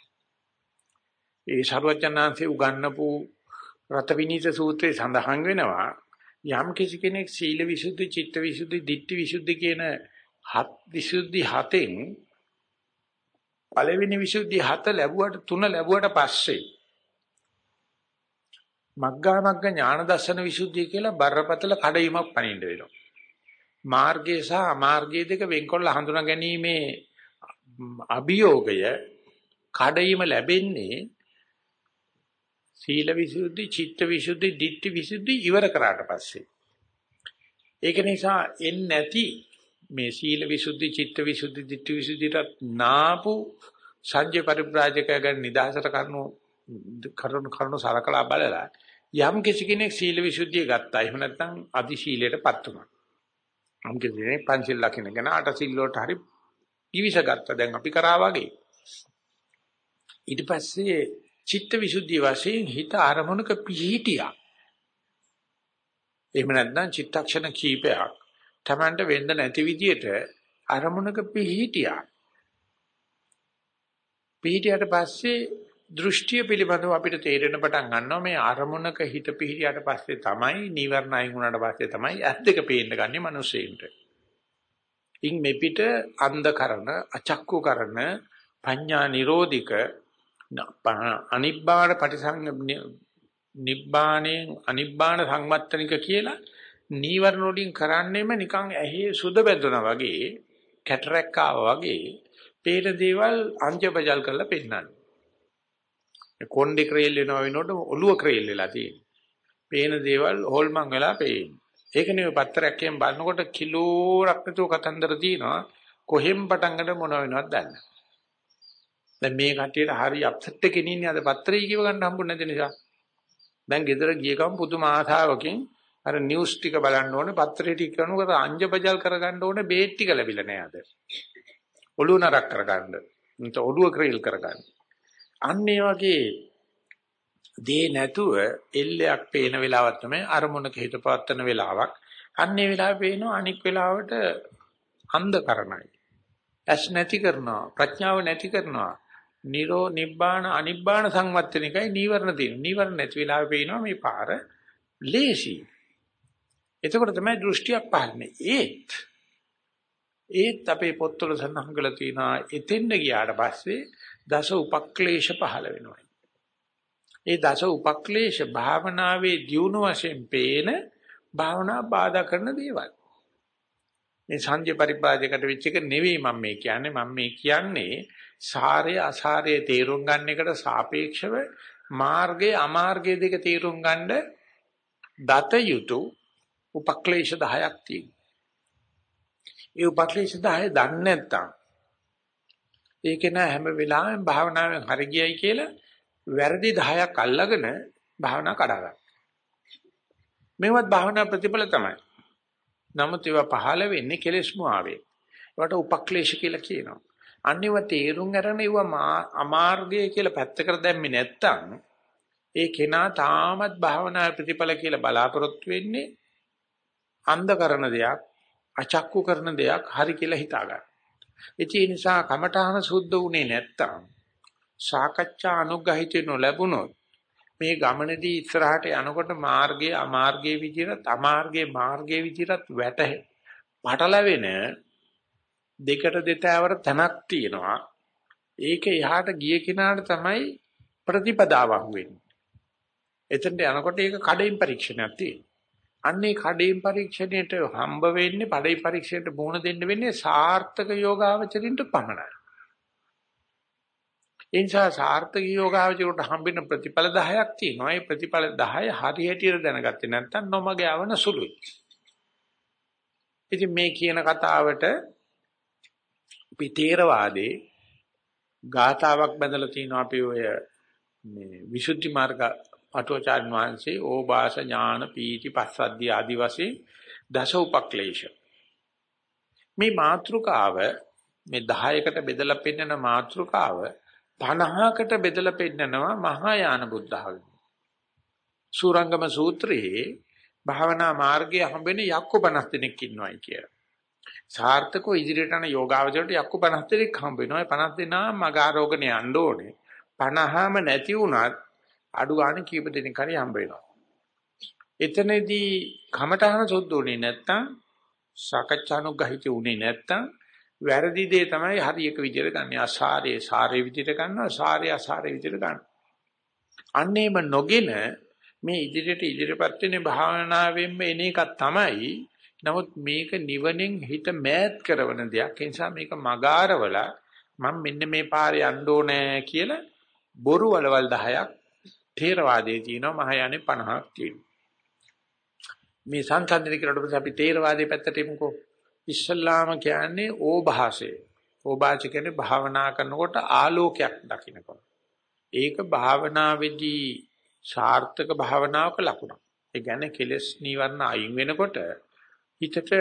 ඒ සර්වඥාන්සේ උගන්වපු රතවිනීත සූත්‍රයේ සඳහන් වෙනවා යම් කිසි කෙනෙක් සීල විසුද්ධි, චිත්ත විසුද්ධි, ditthi විසුද්ධි කියන හත් විසුද්ධි හතෙන් පළවෙනි විසුද්ධි හත ලැබුවට තුන ලැබුවට පස්සේ මග්ගා මග්ග ඥාන දර්ශන විසුද්ධිය කියලා බරපතල කඩයිමක් පනින්න වෙනවා. මාර්ගය සහ අමාර්ගය දෙක වෙන්කොල්ල හඳුනා ගැනීමේ අභියෝගය කඩයිම ලැබෙන්නේ සීල විසුද්ධි, චිත්ත විසුද්ධි, ditthi විසුද්ධි ඉවර කරාට පස්සේ. ඒක නිසා එන්නේ නැති මේ සීල විසුද්ධි, චිත්ත විසුද්ධි, ditthi විසුද්ධියට නාපු සංජය පරිබ්‍රාජක ගැන නිදහසට කරනු කරුණු කරුණු සලකලා බලලා යම් කිසි කෙනෙක් සීල විසුද්ධිය ගත්තා. එහෙම නැත්නම් අදි සීලයටපත් වුණා. යම් කිසි කෙනෙක් පංචිල් ලකිනගෙන අට සීල වලට හරි කිවිස ගත්තා. දැන් අපි කරා වගේ. ඊට පස්සේ චිත්ත විසුද්ධිය වශයෙන් හිත ආරමුණක පිහිටියා. එහෙම නැත්නම් චිත්තක්ෂණ කීපයක් Tamanට වෙන්න නැති විදියට ආරමුණක පිහිටියා. පිහිටියට පස්සේ දෘෂ්ටිය පිළිබඳව අපිට තේරෙන පටන් ගන්නවා මේ ආරමුණක හිත පිහිටියට පස්සේ තමයි නිවර්ණ අයින් වුණාට පස්සේ තමයි ඇස් දෙක පේන්න ගන්නේ මිනිස්සෙන්ට. ඉන් මෙපිට අන්ධකරණ, අචක්කුකරණ, පඤ්ඤා නිරෝධික අනිබ්බාණ පටිසං නිබ්බාණේ අනිබ්බාණ සංවත්තනික කියලා නීවරණ වලින් කරන්නේම නිකන් ඇහි සුද බැඳුනා වගේ කැටරැක් ආවා වගේ පේන දේවල් අංජබජල් කරලා පෙන්නන්නේ. කොණ්ඩේ ක්‍රේල් වෙනවා වෙනකොට ඔළුව ක්‍රේල් වෙලා තියෙනවා. පේන දේවල් හොල්මන් වෙලා පේන්නේ. ඒක නෙවෙයි පත්‍රයක් කියන් බලනකොට කිලෝරක් නැතුව කතන්දර තියෙනවා. කොහෙන් පටන් ගන්න මොන වෙනවද දන්නේ. දැන් මේ කට්ටියට හරි අප්සෙට් එකකින් ඉන්නේ අද පත්‍රය කියව ගන්න හම්බුනේ නැති නිසා. දැන් ගෙදර ගිය ගමන් පුදුම ආසාවකින් අර නිවුස් ටික බලන්න ඕනේ, පත්‍රේ ටික කරනකොට අංජබජල් කරගන්න ඕනේ, බේත් ටික ලැබිලා නැහැ අද. ඔළුව නරක් කරගන්න. නැත්නම් ඔළුව ක්‍රීල් කරගන්න. අන්න ඒ වගේ දේ නැතුව එල්ලයක් පේන වෙලාවක් තමයි අරමුණක හිත පවත්වන වෙලාවක්. අන්න ඒ වෙලාවේ පේනවා අනික් වෙලාවට අන්ධකරණයි. ඇස් නැති කරනවා, ප්‍රඥාව නැති කරනවා. නිරෝ නිබ්බාන අනිබ්බාන සංවත්තනිකයි නීවරණ තියෙනවා. නීවරණ නැති වෙලාවේ පේනවා මේ පාර ලේසි. එතකොට තමයි දෘෂ්ටියක් පහළන්නේ. ඒත් ඒත් අපේ පොත්වල සඳහන් කරලා තියෙනවා එතෙන්ද ගියාට පස්සේ දස උපක්ලේශ පහළ වෙනවා. ඒ දස උපක්ලේශ භාවනාවේ දියුණුව වශයෙන් පේන භාවනා බාධා කරන දේවල්. මේ සංජය පරිපාදයකට වෙච්ච එක නෙවෙයි මම මේ කියන්නේ. මම මේ කියන්නේ සාරය අසාරය තේරුම් ගන්න එකට සාපේක්ෂව මාර්ගය අමාර්ගය දෙක තේරුම් ගන්න දත යුතු උපක්ලේශ දහයක් තියෙනවා. ඒ උපක්ලේශ දහය දන්නේ නැත්නම් ඒක නෑ හැම වෙලාවෙම භාවනාවෙන් හරි ගියයි කියලා වැරදි දහයක් අල්ලගෙන භාවනා කඩා ගන්න. මේවත් භාවනා ප්‍රතිඵල තමයි. නමුත් ඒවා පහළ වෙන්නේ කෙලෙස් මුවාවේ. ඒවට උපක්ලේශ කියලා කියනවා. අන්නේව තේරුම් ගන්න ඒවා අමාර්ගය කියලා පැත්තකට දැම්මේ නැත්තම් ඒ කෙනා තාමත් භාවනා ප්‍රතිඵල කියලා බලාපොරොත්තු වෙන්නේ අන්ධ කරන දෙයක්, අචක්කු කරන දෙයක් හරි කියලා හිතා ගන්න. ඒ නිසා කමඨාන සුද්ධ වුණේ නැත්තම් සාකච්ඡා අනුග්‍රහිතේ නොලැබුණොත් මේ ගමනේදී ඉස්සරහට යනකොට මාර්ගයේ අමාර්ගයේ විදිහට අමාර්ගයේ මාර්ගයේ විදිහට වැටහෙ පටලැවෙන දෙකට දෙතෑවර තැනක් තියෙනවා. ඒක එහාට ගිය කෙනාට තමයි ප්‍රතිපදාවක් වෙන්නේ. එතනට යනකොට ඒක කඩේම් පරීක්ෂණයක් තියෙනවා. අන්නේ කඩේම් පරීක්ෂණයට හම්බ වෙන්නේ පඩේ පරීක්ෂණයට මුහුණ දෙන්න වෙන්නේ සාර්ථක යෝගාවචරින්ට පමණයි. ඒ නිසා සාර්ථක යෝගාවචරයට හම්බෙන ප්‍රතිඵල දහයක් තියෙනවා. ඒ ප්‍රතිඵල දහය හරි හැටියට දැනගත්තේ නැත්නම් නොමග යවන සුළුයි. ඉතින් මේ කියන කතාවට අපි තේරවාදේ ගාථාවක් බඳලා තිනවා අපි ඔය මේ විසුද්ධි මාර්ග අටුවාචාර්ය වහන්සේ ඕබාස ඥාන පීති පස්සද්ධිය ආදි වශයෙන් දස උපක්ලේශ මේ මාත්‍රිකාව මේ දහයකට බෙදලා පෙන්නන මාත්‍රිකාව පනහකට බෙදලා පෙන්නනවා මහායාන බුද්ධ ආගම. සූරංගම සූත්‍රයේ භාවනා මාර්ගයේ හම්බෙන යක්කු පනස් දෙනෙක් ඉන්නවයි කියලා. සාර්ථකව ඉදිරියට යන යෝගාවචරයට යක්කු පනස් දෙනෙක් හම්බ වෙනවා. ඒ පනස් දෙනා මග ආරෝගණේ යන්න ඕනේ. පනහම නැති වුණත් අඩු ගන්න කීප දෙනෙක් හරි හම්බ වෙනවා. එතනදී කමඨහන සුද්ධ උනේ නැත්තම් සාකච්ඡානුග්‍රහිත උනේ නැත්තම් වැරදි දේ තමයි හරි එක විදිහට ගන්න. අසාරයේ සාරයේ විදිහට ගන්නවා, සාරය අසාරයේ විදිහට ගන්නවා. අන්නේම නොගෙන මේ ඉදිරියට ඉදිරියපත් වෙන භාවනාවෙන්ම එන එකක් තමයි. නමුත් මේක නිවනෙන් හිත මෑත් කරන දෙයක්. ඒ නිසා මේක මගාරවලා මම මෙන්න මේ පාරේ යන්න ඕනේ කියලා බොරු වලවල් දහයක් ථේරවාදයේ තියෙනවා. මහායානේ පනහක් තියෙනවා. මේ සංසන්දනය කරලා පස්සේ අපි ථේරවාදයේ පැත්තට එමුකෝ. ඉස්ලාම කියන්නේ ඕභාසය. ඕභාස කියන්නේ භාවනා කරනකොට ආලෝකයක් දකින්නකොට. ඒක භාවනාවේදී සාර්ථක භාවනාවක ලකුණක්. ඒ කියන්නේ කෙලස් නිවර්ණ අයින් වෙනකොට හිතට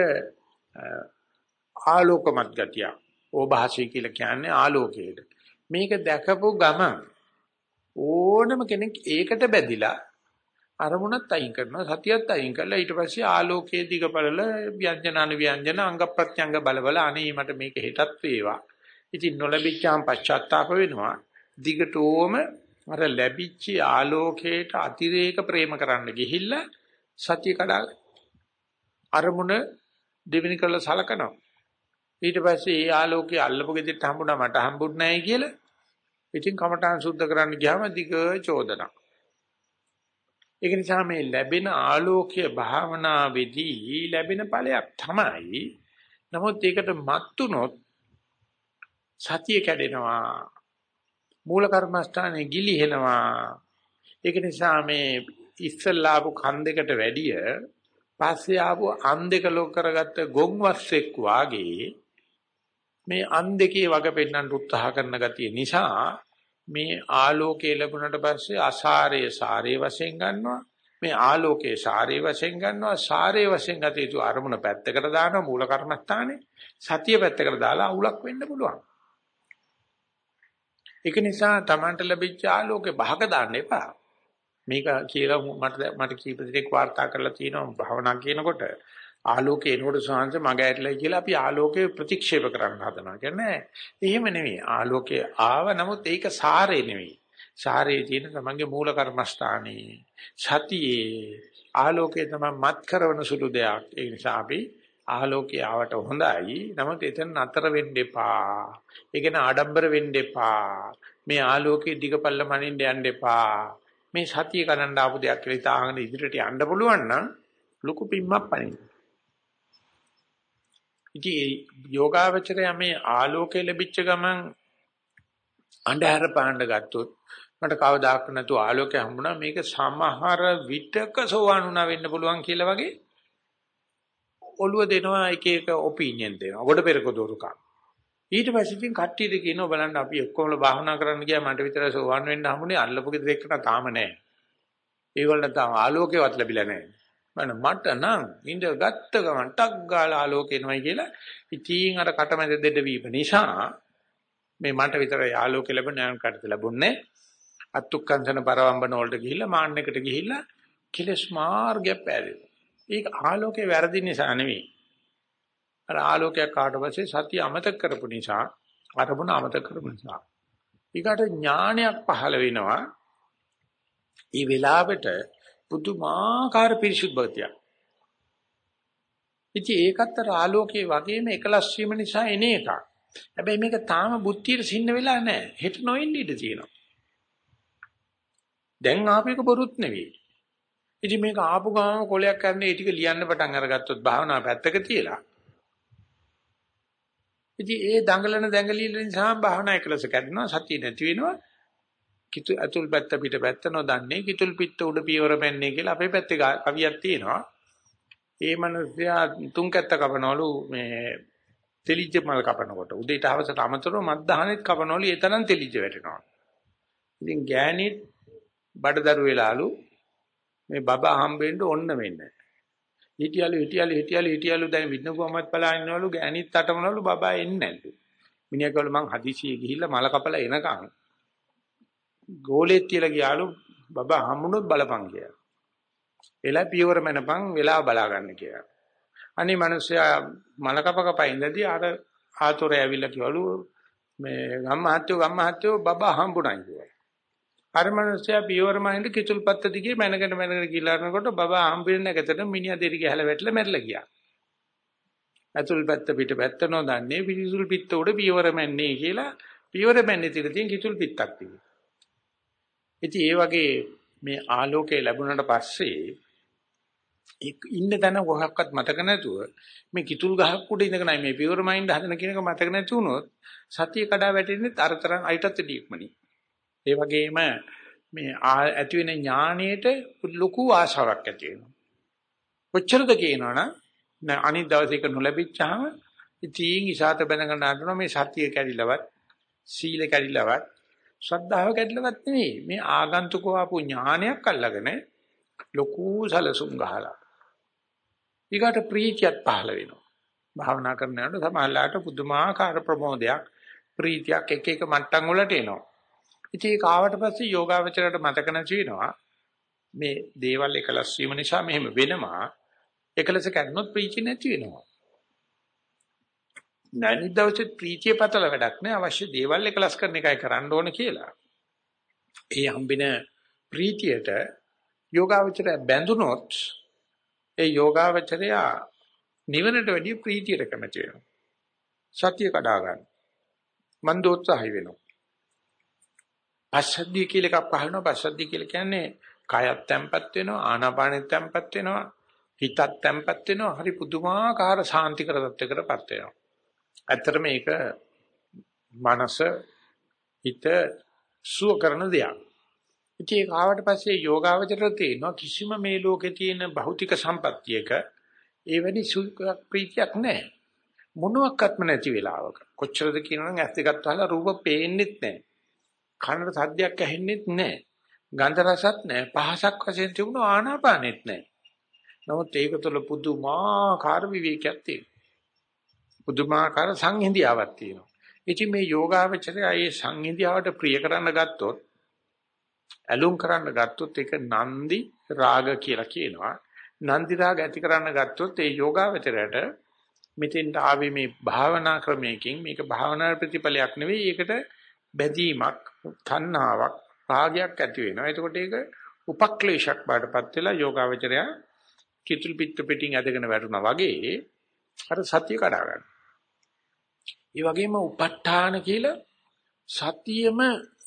ආලෝකමත් ගතිය. ඕභාසය කියලා කියන්නේ ආලෝකයට. මේක දැකපු ගමන් ඕනම කෙනෙක් ඒකට බැඳිලා අරමුණත් අයින් කරනවා, සතියත් අයින් කරලා ඊට පස්සේ ආලෝකයේ දිගපළල ව්‍යංජන අනු ව්‍යංජන අංග ප්‍රත්‍යංග බලබල අනේ මට මේක හෙටත් වේවා. ඉතින් නොලැබිච්චාම පශ්චාත්තාප වෙනවා. දිගටම අර ලැබිච්ච ආලෝකයට අතිරේක ප්‍රේම කරන්න ගිහිල්ලා සතිය කඩා අරමුණ දෙවෙනි කරලා සලකනවා. ඊට පස්සේ ඒ ආලෝකයේ අල්ලපු ගෙදරට හම්බුණා මට හම්බුන්නේ නැහැ කියලා. ඉතින් කමඨාන් සුද්ධ කරන්න ගියාම දිග චෝදනා. ඒක නිසා මේ ලැබෙන ආලෝකීය භාවනාවේදී ලැබෙන ඵලයක් තමයි. නමුත් ඒකට මත්තුනොත් සතිය කැඩෙනවා. මූල කර්මස්ථානේ ගිලිහෙනවා. ඒක නිසා මේ ඉස්සල්ලාපු කන් දෙකට වැඩිය පස්සේ ආපු අන් දෙක ලොක් කරගත්ත ගොන්වස්සෙක් වාගේ මේ අන් දෙකේ වග පෙන්නන්න උත්සාහ කරන ගතිය නිසා මේ ආලෝකය ලැබුණට පස්සේ අසාරය සාරේ වශයෙන් ගන්නවා. මේ ආලෝකයේ සාරේ වශයෙන් ගන්නවා. සාරේ වශයෙන් ගත යුතු අරමුණ පැත්තකට දානවා මූල කර්මස්ථානේ. සතිය පැත්තකට දාලා අවුලක් වෙන්න පුළුවන්. ඒක නිසා Tamanට ලැබිච්ච ආලෝකේ බහක දාන්න එපා. මේක කියලා මට මට කීප දෙනෙක් වාර්තා කරලා තියෙනවා භවනා කියනකොට ආලෝකේ එනකොට සාංශ මග ඇట్లයි කියලා අපි ආලෝකේ ප්‍රතික්ෂේප කරන්න හදනවා. කියන්නේ එහෙම නෙවෙයි. ආලෝකේ ආව නමුත් ඒක සාරේ නෙවෙයි. සාරේ තියෙන තමන්ගේ මූල කර්මස්ථානේ සතියේ ආලෝකේ තමයි මත් කරන සුළු දෙයක්. ඒ නිසා අපි ආලෝකේ ආවට හොඳයි. නමුත් එතන නතර වෙන්න එපා. ඒ කියන ආඩම්බර වෙන්න එපා. මේ ආලෝකේ දිගපල්ල මනින්න යන්න එපා. මේ සතිය ගණන් ආපු දෙයක් කියලා තාගෙන ඉදිරියට යන්න පුළුවන් නම් ලොකු පිම්මක් පනින්න. ඉතින් යෝගාවචරය මේ ආලෝකය ලැබිච්ච ගමන් අන්ධහර පාණ්ඩ ගත්තොත් මට කවදාක් නැතු ආලෝකය හම්බුණා මේක සමහර විටක සෝවානුණා වෙන්න පුළුවන් කියලා වගේ ඔළුව දෙනවා එක එක ඔපිනියන් දෙනවා. ගොඩ පෙරක දෝරුකම්. ඊට පස්සේ ඉතින් කට්ටියද කියනවා බලන්න අපි ඔක්කොම භාවනා කරන්න ගියා මට විතරයි සෝවාන් වෙන්න හම්බුනේ අල්ලපු ගෙදර එක්කන තාම නැහැ. ඒගොල්ලන්ට තාම ආලෝකයවත් ලැබිලා නැහැ. මම මට නම් ඉඳ ගත්ත ගමන් ටක් ගාලා ආලෝක එනවයි කියලා ඉතින් අර කටමැද දෙඩ වීම නිසා මේ මට විතරයි ආලෝක ලැබුණේ නෑ කටට ලැබුණේ අත්ුක්කංශන පරවම්බන වලට ගිහිල්ලා මාන්නයකට ගිහිල්ලා කිලස් මාර්ගය පැහැදිලි. ඒක ආලෝකේ වැරදි නිසා නෙවෙයි. අර ආලෝකයක් කාට පස්සේ සතිය අමතක කරපු නිසා අරමුණ අමතක කරපු නිසා. ඊකට ඥානයක් පහළ වෙනවා. මේ වෙලාවට පුදුමාකාර පිරිසුදුකතියක්. ඉතින් ඒකත් අර ආලෝකයේ වගේම එකලස් වීම නිසා එන එකක්. හැබැයි මේක තාම බුද්ධියට සින්න වෙලා නැහැ. හෙට නොෙන්න ඉඩ තියෙනවා. දැන් ආපේක බොරුත් නෙවෙයි. ඉතින් මේක ආපු ගාම කොලයක් කරන්න ඒ ටික ලියන්න පටන් අරගත්තොත් භාවනාව පැත්තක තියලා. ඉතින් ඒ දඟලන දැඟලිල නිසා භාවනා එකලස කැඩෙනවා සතිය නැති වෙනවා. කිතු අතුල් පැත්ත පිට පැත්ත නොදන්නේ කිතුල් පිට උඩ පියවර පැන්නේ කියලා අපේ පැත්තේ කවියක් තියෙනවා. ඒ මනුස්සයා තුන් කැත්ත කපනවලු මේ තෙලිජ්ජ මල් කපනකොට උදේට හවසට අමතරව මත්දහනෙත් කපනවලු ඒ තරම් තෙලිජ්ජ වැටෙනවා. ඉතින් ගෑණිත් බඩදරු වෙලාලු මේ බබා හම්බෙන්න ඕන්න වෙන්නේ. හිටියලු හිටියලු හිටියලු හිටියලු දැන් වින්නකුවමත් බලා ඉන්නවලු ගෑණිත් අටමනවලු බබා එන්නේ නැල්ලු. මිනිහා කවලු මං හදිසියෙ ගිහිල්ලා මල කපලා එනකන් ගෝලෙත් කියලා ගියාලු බබා හම්බුනොත් බලපං කියලා. එලා පියවර මනපං වෙලාව බලා ගන්න කියලා. අනේ මිනිස්සයා මල කප කප ඉඳදී අර ආතොරේ ඇවිල්ලා කිව්වලු මේ ගම්මහත්යෝ ගම්මහත්යෝ බබා හම්බුණා කියලා. අර මිනිස්සයා පියවර මහින්ද කිතුල්පත්ත දිගේ මැනගෙන මැනගෙන ගිලානකොට බබා හම්බෙන්නේ නැකතට මිනිහා දෙරි ගහලා වැටලා මැරලා ගියා. අතුල්පත්ත පිට පැත්ත නොදන්නේ පිරිසුල් පිට උඩ පියවර මැන්නේ කියලා පියවර මැන්නේ තිර තියෙන කිතුල් පිටක් තිබුණා. ඉතින් ඒ වගේ මේ ආලෝකය ලැබුණාට පස්සේ ඉන්න තැන කොහොක්වත් මතක නැතුව මේ කිතුල් ගහක් උඩ ඉඳගෙන මේ පියවර මයින්ඩ් හදන කියන එක මතක නැති වුණොත් සතිය කඩා වැටෙන්නේ තරතරන් අයිටත් දීක්මනි. ඒ වගේම මේ ඇති වෙන ඥාණයට ලොකු ආශාවක් ඇති වෙනවා. කොච්චරද කියනවනම් අනිත් දවසේක නොලැබිච්චාම ඉතින් ඉසాత බැනගෙන ආනවා මේ සතිය කැඩිලවත් සීල කැඩිලවත් ශ්‍රද්ධාව කැඩිලවත් නෙවෙයි මේ ආගන්තුකව ආපු ඥානයක් අල්ලගෙන ලොකු සලසුම් ගහලා ඊකට ප්‍රීතියක් පහළ වෙනවා. භාවනා කරනකොට සමහරලාට පුදුමාකාර ප්‍රමෝදයක් ප්‍රීතියක් එක එක මට්ටම් වලට එනවා. ඉතින් ඒක ආවට පස්සේ යෝගාවචරයට මතක නැති වෙනවා මේ දේවල් එකලස් වීම නිසා මෙහෙම වෙනවා. එකලස කැඩුණොත් ප්‍රීතිය නැති වෙනවා. නැනිත් දවසේ ප්‍රීතිය පතල වැඩක් නෑ අවශ්‍ය දේවල් එකලස් කරන එකයි කරන්න ඕන කියලා. ඒ හම්බෙන ප්‍රීතියට යෝගාවචරය බැඳුනොත් ඒ යෝගාවචරය නිවනට වැඩිය ප්‍රීතියට කැමති වෙනවා. සතිය කඩා ගන්න. මන්දෝත්සහයි වෙනවා. පස්සද්ධිය කියලා එකක් පහළනවා. පස්සද්ධිය කියලා කියන්නේ කායත් තැම්පත් වෙනවා, ආනාපානෙත් තැම්පත් වෙනවා, හිතත් තැම්පත් වෙනවා. හරි පුදුමාකාර සාන්තිකර තත්යකටපත් වෙනවා. ඇත්තට මේක මනස හිත සුව කරන දෙයක්. ඉතින් ඒක ආවට පස්සේ යෝගාවචරයට තේනවා කිසිම මේ ලෝකේ තියෙන භෞතික සම්පත්තියක ඒ වැනි සුඛ ප්‍රීතියක් නැහැ. මොනවාක්වත්ම නැති වෙලාවක. කොච්චරද කියනනම් ඇස් දෙකත් වහලා රූප පේන්නෙත් නැහැ. කනට සද්දයක් ඇහෙන්නෙත් නැහැ. ගන්ධ රසත් නැහැ. පහසක් වශයෙන් තිබුණු ආනාපානෙත් නැහැ. නමුත් ඒක තුළ පුදුමාකාර විවේකයක් තියෙනවා. පුදුමාකාර සංහිඳියාවක් තියෙනවා. ඉතින් මේ යෝගාවචරය ඒ සංහිඳියාවට ප්‍රිය කරන්න ගත්තොත්, ඇලුම් කරන්න ගත්තොත් ඒක නන්දි රාග කියලා කියනවා. නන්දි රාග ඇති කරන්න ගත්තොත් ඒ යෝගාවචරයට මෙතෙන්ට ආවේ මේ භාවනා ක්‍රමයකින් මේක භාවනා ප්‍රතිඵලයක් නෙවෙයි. ඒකට බැඳීමක්, තණ්හාවක්, රාගයක් ඇති වෙනවා. එතකොට ඒක උපක්ලේශයක් බාටපත් වෙලා යෝගාවචරය කිතුල් පිට පිටින් ඇදගෙන වැටුණා වගේ අර සතිය කඩා ගන්නවා. ඒ වගේම උප ဋ ාණ කියලා සතියෙම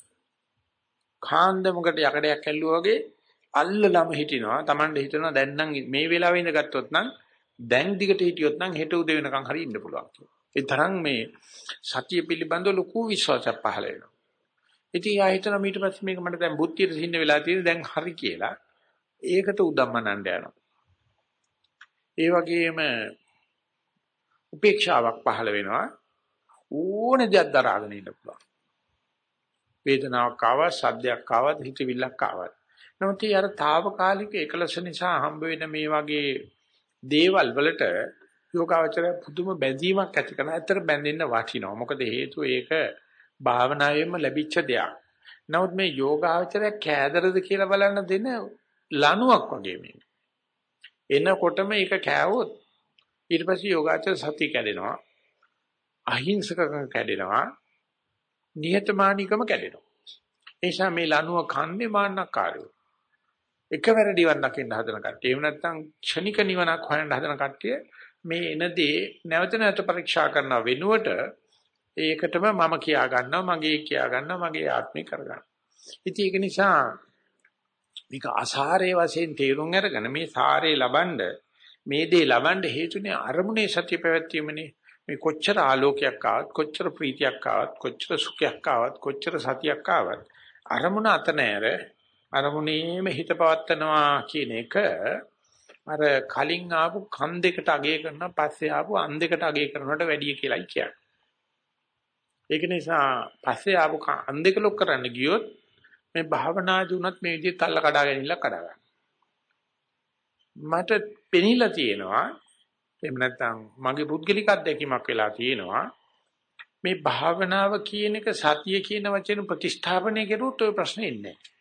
කාන්දමකට යකඩයක් ඇල්ලුවා වගේ අල්ලලම හිටිනවා. Tamande හිතනවා දැන් නම් මේ වෙලාවෙ ඉඳගත්තොත් නම් දැන් දිගට හිටියොත් නම් හෙට උදේ වෙනකන් හරි ඉන්න පුළුවන් කියලා. ඒ තරම් මේ සතිය පිළිබඳව ලොකු විශ්වාසයක් පහළ වෙනවා. ඉතින් ආ හිතන ඊට පස්සේ මේක මට දැන් බුද්ධියට සින්න වෙලා තියෙන දැන් හරි කියලා. ඒකට උදම්මනන්න යනවා. ඒ වගේම උපේක්ෂාවක් පහළ වෙනවා. ඕනේ දෙයක් දරාගෙන ඉන්න පුළුවන්. වේදනාවක් ආවත්, සද්දයක් ආවත්, හිතවිල්ලක් ආවත්. නමුත් ඒ අර తాවකාලික එකලස නිසා හම්බ වෙන මේ වගේ දේවල් වලට යෝගාවචරය පුදුම බැඳීමක් ඇති කරන. ඇත්තට බැඳෙන්න වටිනවා. මොකද හේතුව ඒක භාවනාවෙන්ම ලැබිච්ච දෙයක්. නමුත් මේ යෝගාවචරය කෑදරද කියලා බලන්න දෙන ලණුවක් වගේ මේක. එනකොටම ඒක කෑවොත් ඊට පස්සේ යෝගාචර සතිය කැඩෙනවා. අහිංසකකම කැඩෙනවා. නිහතමානීකම කැඩෙනවා. ඒ නිසා මේ ලණුව කන්නේ මාන්නකාරයෝ. එකවර නිවන් දකින්න හදන කට්ටිය. එහෙම නැත්නම් ක්ෂණික නිවනක් හොයන්න හදන කට්ටිය මේ එනදී නැවත නැවත පරීක්ෂා කරන වෙනුවට ඒකටම මම කියා ගන්නවා, මගේ කියා ගන්නවා, මගේ ආත්මේ කරගන්නවා. ඉතින් ඒක නිසා මේක අසාරයේ වශයෙන් තේරුම් අරගෙන මේ සාරේ ලබනද මේ දේ ලබන්න හේතුනේ අරමුණේ සතිය පැවැත්වීමනේ. මේ කොච්චර ආලෝකයක් ආවත්, කොච්චර ප්‍රීතියක් ආවත්, කොච්චර සුඛයක් ආවත්, කොච්චර සතියක් ආවත් අරමුණ අත නැර අරමුණේම හිත පවත්නවා කියන එක අර කලින් ආපු කන් දෙකට අගය කරන පස්සේ ආපු අන් දෙකට අගය කරනවට වැඩිය කියලායි කියන්නේ. ඒක නිසා පස්සේ ආපු අන් දෙක ලොක් කරන්න ගියොත් මේ භාවනාදී උනත් මේ විදිහට තල්ල කඩා ගැනීමලා කඩා ගන්න. මට පෙනිලා තියෙනවා එහෙම නැත්නම් මගේ පුද්ගලික අත්දැකීමක් වෙලා තියෙනවා මේ භාවනාව කියන එක සතිය කියන වචන ප්‍රතිස්ථාපනය කරුවොත් ඔය ප්‍රශ්නේ ඉන්නේ නැහැ.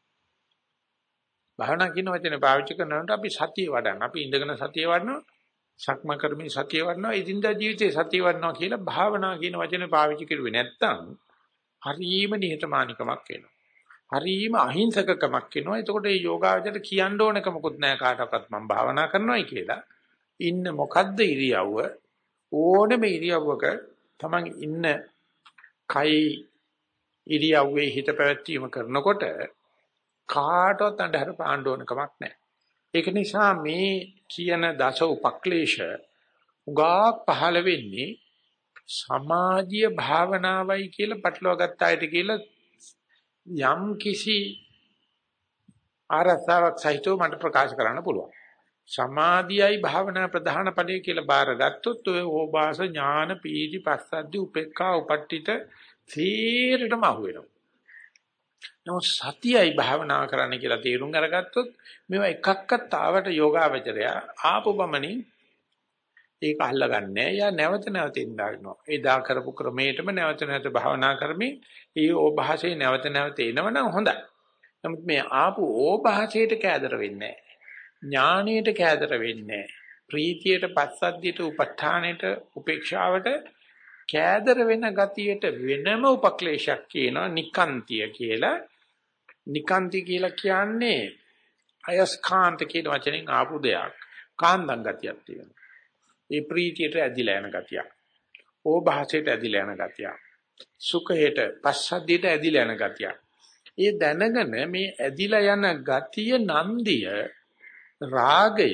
භාවනා කියන වචනේ පාවිච්චි කරනකොට අපි සතිය වඩන. අපි ඉඳගෙන සතිය වඩනවා, සක්ම කරමින් සතිය වඩනවා, ඉදින්දා ජීවිතේ සතිය වඩනවා කියලා භාවනා කියන වචනේ පාවිච්චි කරුවේ නැත්තම් හරීම නිහතමානිකමක් වෙනවා. හරීම අහිංසකකමක් වෙනවා. එතකොට මේ යෝගාවචරයට කියන්න ඕනක මොකුත් නැහැ කාටවත් මම භාවනා කරනවායි කියලා. ඉන්න මොකද්ද ඉරියව්ව? ඕනෙම ඉරියව්වක තමන් ඉන්න කයි ඉරියව්වේ හිත පැවැත්වීම කරනකොට කාටවත් අnder පාන්න ඕන කමක් නැහැ. ඒක නිසා මේ කියන දස උපක්ලේශ උගා පහළ වෙන්නේ සමාධිය භාවනාවයි කියලා පටලවා ගත්ත අයට කියලා යම් කිසි ආරසාවක් සහිතව මට ප්‍රකාශ කරන්න පුළුවන්. සමාධියයි භාවනා ප්‍රධාන ඵලය කියලා බාරගත්තොත් ඔය ඕබාස ඥාන පීති පස්සද්ධි උපේක්ඛා උපට්ඨිත සීරටම අහු වෙනවා. නමුත් සතියයි භාවනා කරන්න කියලා තේරුම් අරගත්තොත් මේවා එකක්වත් ආවට යෝගාවචරය ආපු බමනින් ඒක අල්ලගන්නේ. යා නැවත නැවත ඉඳනවා. ඒ දා කරපු ක්‍රමයටම නැවත නැවත භාවනා කරමින් ඒ ඕභාසයේ නැවත නැවත එනවනම් හොඳයි. නමුත් මේ ආපු ඕභාසයට කෑදර වෙන්නේ නැහැ. ඥානයට කෑදර වෙන්නේ නැහැ. ප්‍රීතියට, පස්සද්ධියට, උපඨාණයට, උපේක්ෂාවට කෑදර වෙන ගතියට වෙනම උපක්ලේශයක් කියනවා නිකාන්තිය කියලා. නිකාන්ති කියලා කියන්නේ අයස්කාන්ත කියන වචනෙන් ආපු දෙයක්. කාන්දම් ගතියක් තියෙනවා. ඒ ප්‍රීතියට ඇදිලා යන ගතියක්. ඕභාසයට ඇදිලා යන ගතියක්. සුඛයට, පස්සද්ධියට ඇදිලා යන ගතියක්. ඒ දැනගෙන මේ ඇදිලා යන ගතිය නන්දිය රාගය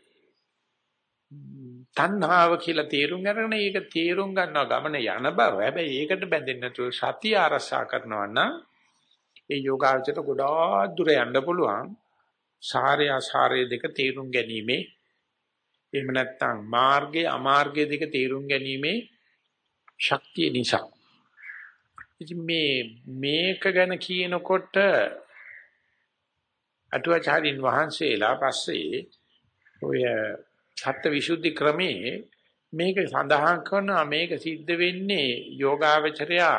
තණ්හාව කියලා තේරුම් ගන්න ඒක තේරුම් ගන්නවා ගමන යන බව. හැබැයි ඒකට බැඳෙන්නේ නැතුව සතිය ආරසා කරනවා නම් ඒ යෝගාචරයට ගොඩාක් දුර යන්න පුළුවන්. සාරය අසාරය දෙක තේරුම් ගැනීමේ එහෙම නැත්නම් මාර්ගය අමාර්ගය දෙක තේරුම් ගැනීමේ ශක්තිය නිසා. ඉතින් මේ මේක ගැන කියනකොට අටුවාචාරින් වහන්සේලා පස්සේ ඔය සත්‍ය විසුද්ධි ක්‍රමේ මේක සඳහන් කරනවා මේක සිද්ධ වෙන්නේ යෝගාවචරයා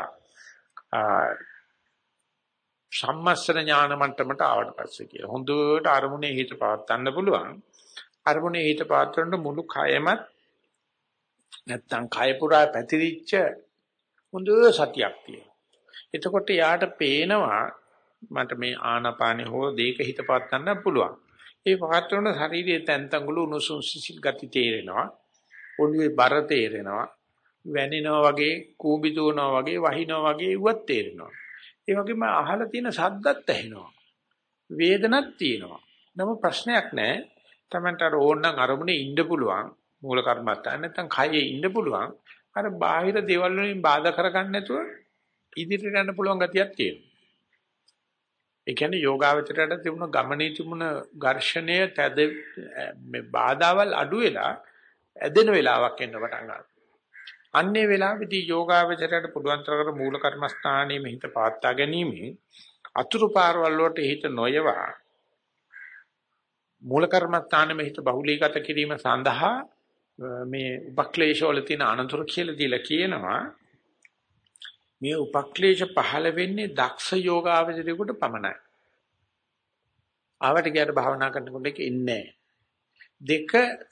සම්මස්තර ඥාන මට්ටමට ආවට පස්සේ කියලා. හොඳට අරමුණේ හිත පවත්වන්න පුළුවන්. අරමුණේ හිත පවත්වනකොට මුළු කයමත් නැත්තම් කය පුරා පැතිරිච්ච හොඳ සතියක් තියෙනවා. එතකොට යාට පේනවා මට මේ ආනාපානෙ හෝ දෙයක හිත පවත්වන්න පුළුවන්. ඒ පවත්වන ශරීරයේ තැන් තඟුළු උණුසුම් සිසිල් ගති තේරෙනවා. ඔළුවේ බර තේරෙනවා. වැනිනවා වගේ, කූඹි දුවනවා වගේ, වහිනවා වගේ ඉවත් තේරෙනවා. ඒ වගේම අහලා තියෙන ශබ්දත් ඇහෙනවා. වේදනක් තියෙනවා. නමුත් ප්‍රශ්නයක් නැහැ. Tamanට අර ඕනනම් අරමුණේ ඉන්න පුළුවන්. මූල කර්මත්තා නැත්නම් කයේ ඉන්න පුළුවන්. අර බාහිර දේවල් වලින් බාධා කරගන්න නැතුව ඉදිරියට යන්න පුළුවන් ගතියක් තියෙනවා. ඒ කියන්නේ යෝගාවචරයට තිබුණ ගමනේ තිබුණ ඝර්ෂණය තද මේ බාධාවල් අඩු වෙලා ඇදෙන වෙලාවක් එන්න පටන් ගන්නවා. අන්නේ වෙලාවේදී යෝගාවචරයට පුළුවන් තරකට මූල කර්මස්ථානයේ හිත පාත්තා ගැනීමෙන් අතුරු පාරවල් වලට හිත නොයවා මූල කර්මස්ථානයේ හිත බහුලීගත කිරීම සඳහා මේ උපක්ලේශ වල තියෙන අනතුරු කියලා දීලා කියනවා මේ උපක්ලේශ පහළ වෙන්නේ දක්ෂ යෝගාවචරයෙකුට පමණයි. ආවට ගියට භාවනා කරනකොට ඒක ඉන්නේ දෙක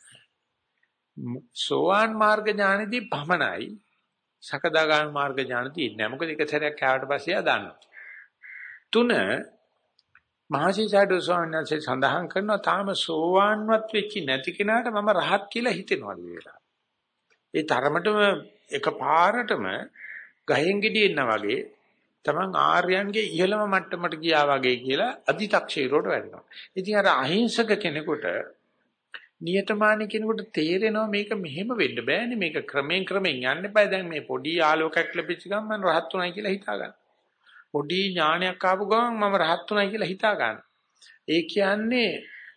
සෝවාන් මාර්ග ඥානෙදී පමණයි සකදාගාමී මාර්ග ඥානෙදී ඉන්නේ. මොකද එක සැරයක් ආවට පස්සේ ආ දන්නවා. තුන මහසිසාරද ස්වාමීන් වහන්සේ සඳහන් කරනවා තාම සෝවාන්වත් වෙච්චි නැති කෙනාට මම රහත් කියලා හිතෙනවා කියලා. ඒ තරමටම එකපාරටම ගහෙන් ගෙඩියෙන්න වගේ තමන් ආර්යයන්ගේ ඉහළම මට්ටමට ගියා වගේ කියලා අදි탁ෂීරෝට වැඩනවා. ඉතින් අර අහිංසක කෙනෙකුට නියතමානී කෙනෙකුට තේරෙනවා මේක මෙහෙම වෙන්න බෑනේ මේක ක්‍රමෙන් ක්‍රමෙන් යන්න එපා. දැන් මේ පොඩි ආලෝකයක් ලැබිච්ච ගමන් මම රහත් උනායි කියලා හිතා ගන්න. පොඩි ඥානයක් ආපු ගමන් මම රහත් උනායි කියලා හිතා ගන්න. ඒ කියන්නේ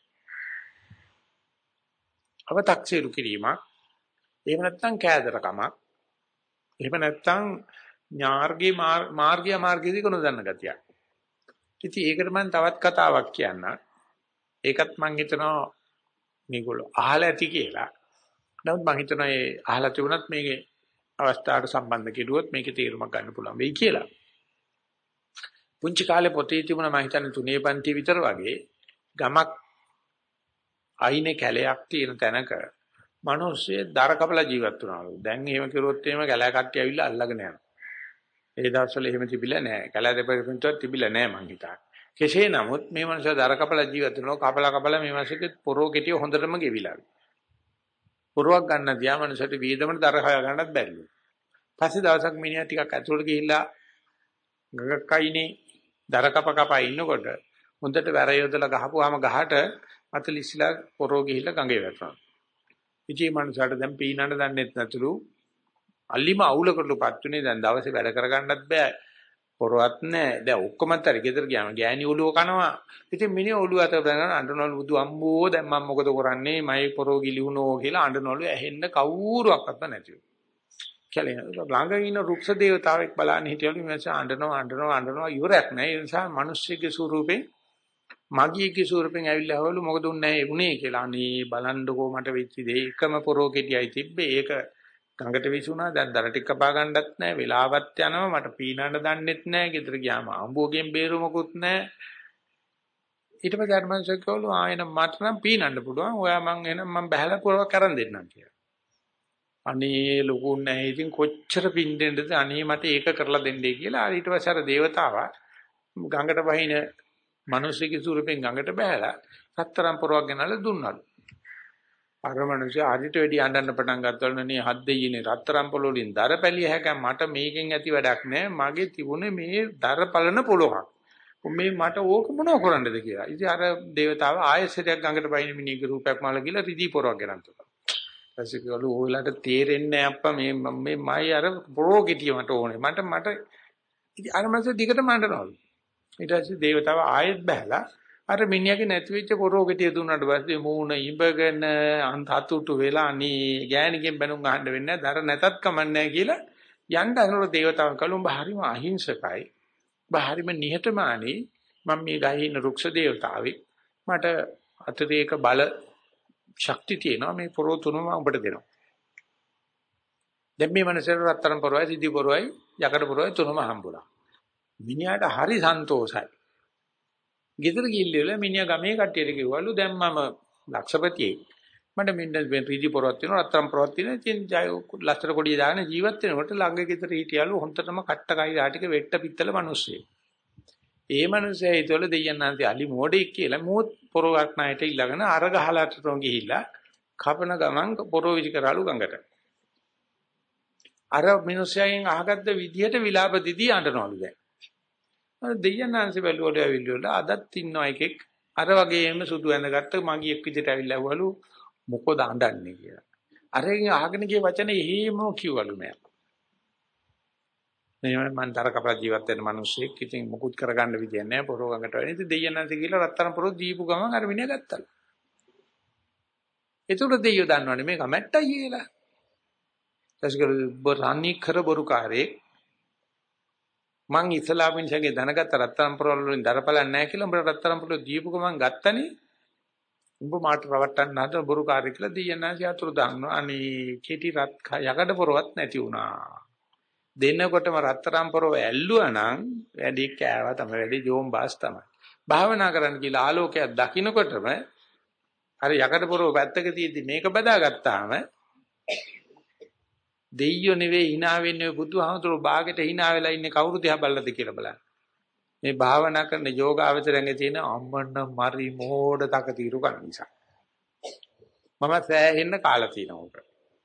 අව탁සීරු කිරීමක්. එහෙම නැත්නම් කෑදරකමක්. එහෙම නැත්නම් ඥාර්ගේ මාර්ගය මාර්ගයේදී කොන දන්න ගතියක්. ඉතින් ඒකට මම තවත් කතාවක් කියන්න. ඒකත් මම හිතනවා මේගොල්ලෝ අහලා ඇති කියලා. නමුත් මම හිතනවා ඒ අහලා තිබුණත් මේකේ අවස්ථාවට සම්බන්ධ කෙරුවොත් මේකේ තේරුමක් ගන්න පුළුවන් වෙයි කියලා. පුංචි කාලේ පොතේ තිබුණා මම හිතන්නේ තුනේ පන්ති විතර වගේ ගමක් අයිනේ කැලයක් තියෙන තැනක මිනිස්සු දර කපලා ජීවත් වුණාලු. දැන් එහෙම කරුවොත් එහෙම කැලෑ කට්ටිය ඇවිල්ලා අල්ලගෙන යනවා. ඒ දවස්වල එහෙම තිබිලා නැහැ. කැලෑ දෙපැත්තට තිබිලා නැහැ මං හිතා. කෙසේ නමුත් මේ මිනිස්සු දර කපලා ජීවත් වෙනවා. කපලා කපලා මේ මිනිස්සුගේ පොරෝ කෙටිය හොඳටම ගෙවිලා. පොරවක් ගන්න දියා මිනිස්සුන්ට වීදමට දර හොයා ගන්නත් බැරිලු. පස්සේ දවසක් මිනිහා ටිකක් ඇතුළට ගිහිල්ලා ගගකයිනේ දර කප කපා ඉන්නකොට හොඳට වැර යොදලා ගහපුවාම ගහට අතලිස්ලා පොරෝ ගිහිල්ලා ගඟේ වැටෙනවා. ඉතින් මනුස්සයාට දැන් පීනන්න දන්නෙත් නැතුළු අල්ලිම අවුලකටලුපත් උනේ දැන් දවසේ වැඩ කරගන්නත් බෑ පොරවත් නැහැ දැන් ඔක්කොමත් හරි ගෙදර ගියාම ගෑණි ඔළුව කනවා ඉතින් මිනිහ ඔළුව අත බඳගෙන අඬනවලු බුදු අම්බෝ දැන් මම මොකද කරන්නේ මයි පොරෝ ගිලිහුණෝ කියලා අඬනවලු ඇහෙන්න කවුරුවක්වත් නැතිව කියලා ළඟ ඉන්න රුක්ෂ දේවතාවෙක් බලන්නේ හිටියලු මේ නිසා අඬනවා අඬනවා අඬනවා ඉවරයක් නැහැ ඒ නිසා මිනිස්සෙගේ ස්වරූපේ මගියගේ ස්වරූපෙන් ඇවිල්ලා හවලු මොකද උන්නේ උනේ කියලා අනේ බලන්නකෝ මට වෙච්ච දේ එකම පොරෝ කෙටියයි තිබ්බේ ඒක ගඟට විසුණා දැන් දර ටික කපා ගන්නත් නැහැ වෙලාවත් යනවා මට පීනන්න දන්නෙත් නැහැ ගෙදර ගියාම ආඹුවගෙන් බේරුමකුත් නැහැ ඊට පස්සේ අරමංශ කවලු ආයෙන මට නම් පීනන්න පුළුවන් ඔයා මං එනම් මං බහැලා පොරවක් කරන් දෙන්නම් කියලා අනේ ලොකු නැහැ ඉතින් කොච්චර පින් දෙන්නද අනේ මට ඒක කරලා දෙන්නේ කියලා ඊට පස්සේ අර දේවතාවා ගඟට වහින මිනිස්සුගේ සූරපෙන් ගඟට බහැලා සතරම් පොරවක් ගෙනල්ලා දුන්නලු අර මිනිස්සු ආදිට වෙඩි අඬන්න පටන් ගත්තලු නේ හත් දෙයිනේ රත්තරන් පොළ වලින් දර පැලිය හැක මට මේකෙන් ඇති වැඩක් නැහැ මගේ තිබුණේ මේ දර පලන පොළොක් මේ මට ඕක මොනව කරන්නද කියලා ඉතින් අර දේවතාව ආයෙසරයක් ගඟට බයින මිනිහගේ රූපයක් මාලා ගිහලා රිදී පොරවක් ගෙනත් තුනා ඊපස්සේ කිව්වලු ඔයලාට තේරෙන්නේ නැහැ අප්පා මේ මේ මයි අර පොරෝ ගෙටිය මට ඕනේ මට මට ඉතින් අර මිනිස්සු දිගටම අඬනවලු ඊට පස්සේ දේවතාව ආයෙත් බහැලා අර මිනිහගේ නැති වෙච්ච පොරෝ ගෙටිය දුන්නාට පස්සේ මූණ ඉඹගෙන අන්ත හතුටු වෙලා අනේ ගෑණිකෙන් බැනුම් අහන්න වෙන්නේ නැහැ දර නැතත් කමන්නේ නැහැ කියලා යන්න හදනකොට දේවතාවුන් කලුම් බහරිම අහිංසකයි. බහරිම නිහතමානී. මම මේ ගහේ ඉන්න රුක්ෂ දේවතාවෙක්. මට අතිරේක බල ශක්තිය තියෙනවා මේ පොරෝ තුනම ඔබට දෙනවා. දැන් මේ මනසට රත්තරන් පොරවයි, සිද්ධි පොරවයි, යකඩ පොරවයි තුනම හම්බුණා. මිනිහාට හරි සන්තෝෂයි. ගෙදර ගිහිල්ලා මිනිහා ගමේ කට්ටියට කිව්වලු දැන් මම ලක්ෂපතියෙක්. මට මෙන්න රීදි පොරවක් තියෙනවා, රත්තරන් පොරවක් තියෙනවා. ඉතින් ජය ලස්සන කොඩිය දාගෙන ජීවත් වෙනකොට ළඟ ගෙදර හිටියලු හොන්තරම කට්ට කයි රාටික වෙට්ට පිත්තල මිනිස්සෙක්. ඒ මිනිස්සේ හිතවල දෙයයන් නැන්ති අලි මොඩෙක් කියලා මොහොත් පොරවක් ණයට ඊළඟන අර ගහලටම ගිහිල්ලා කපන ගමන් පොරෝ විසි කරාලු ගඟට. අර මිනිස්යාගෙන් අහගත්ත විදියට විලාප දිදී අඬනවලු දැන්. අර දෙයයන් නැන්සි බැලුවලු ඇවිල්ලා අදත් ඉන්නවා එකෙක් අර වගේම සුදු ඇඳගත්ත මගියෙක් විදියට ඇවිල්ලා ඇහුවලු මොකද අඬන්නේ කියලා. අරගෙන අහගෙන ගිය වචනේ එහෙම කිව්වලු නෑ. මේ මම තර කපලා ජීවත් වෙන මිනිස්සෙක් ඉතින් මුකුත් කරගන්න විදියක් නැහැ පොරෝ ගඟට වෙන. ඉතින් දෙයයන් නැන්සි කියලා රත්තරන් පොරෝ දීපු ගමන් අර මිනිහා ගත්තලු. ඒතුළු දෙයියෝ දන්නවනේ මේක මැට්ටයි කියලා. ඊටස්කර බරණී කර බොරුකාරේ මං ඉස්ලාම් මිනිහගේ දැනගත්ත රත්තරන් පොරවල් වලින් දරපලන්නේ නැහැ කියලා උඹට රත්තරන් පොරෝ දීපු ගමන් ගත්තනේ. උඹ මාට රවට්ටන්න හදන බොරුකාරයෙක් කියලා දෙයයන් නැන්සි අතුරු දානවා. අනේ කෙටි රත් යකඩ පොරවත් නැති වුණා. දෙන්නකොටම රත්තරන් පොරව ඇල්ලුවා නම් වැඩි කෑවා තමයි වැඩි ජෝම් බාස් තමයි. භාවනා කරන්න කියලා ආලෝකයක් දකින්නකොටම අර යකඩ පොරව පැත්තක තියදී මේක බදාගත්තාම දෙයියෝ නෙවෙයි hina වෙන්නේ බුදුහාමුදුරුවෝ ਬਾගෙට hina වෙලා ඉන්නේ කවුරු දිහා බලලාද කියලා බලන්න. මේ භාවනා කරන යෝගාවචරයන්ගේ තියෙන අම්මන්න මරි මෝඩ තකතිරු කන නිසා. මම සෑහෙන්න කාලා තිනවා උට.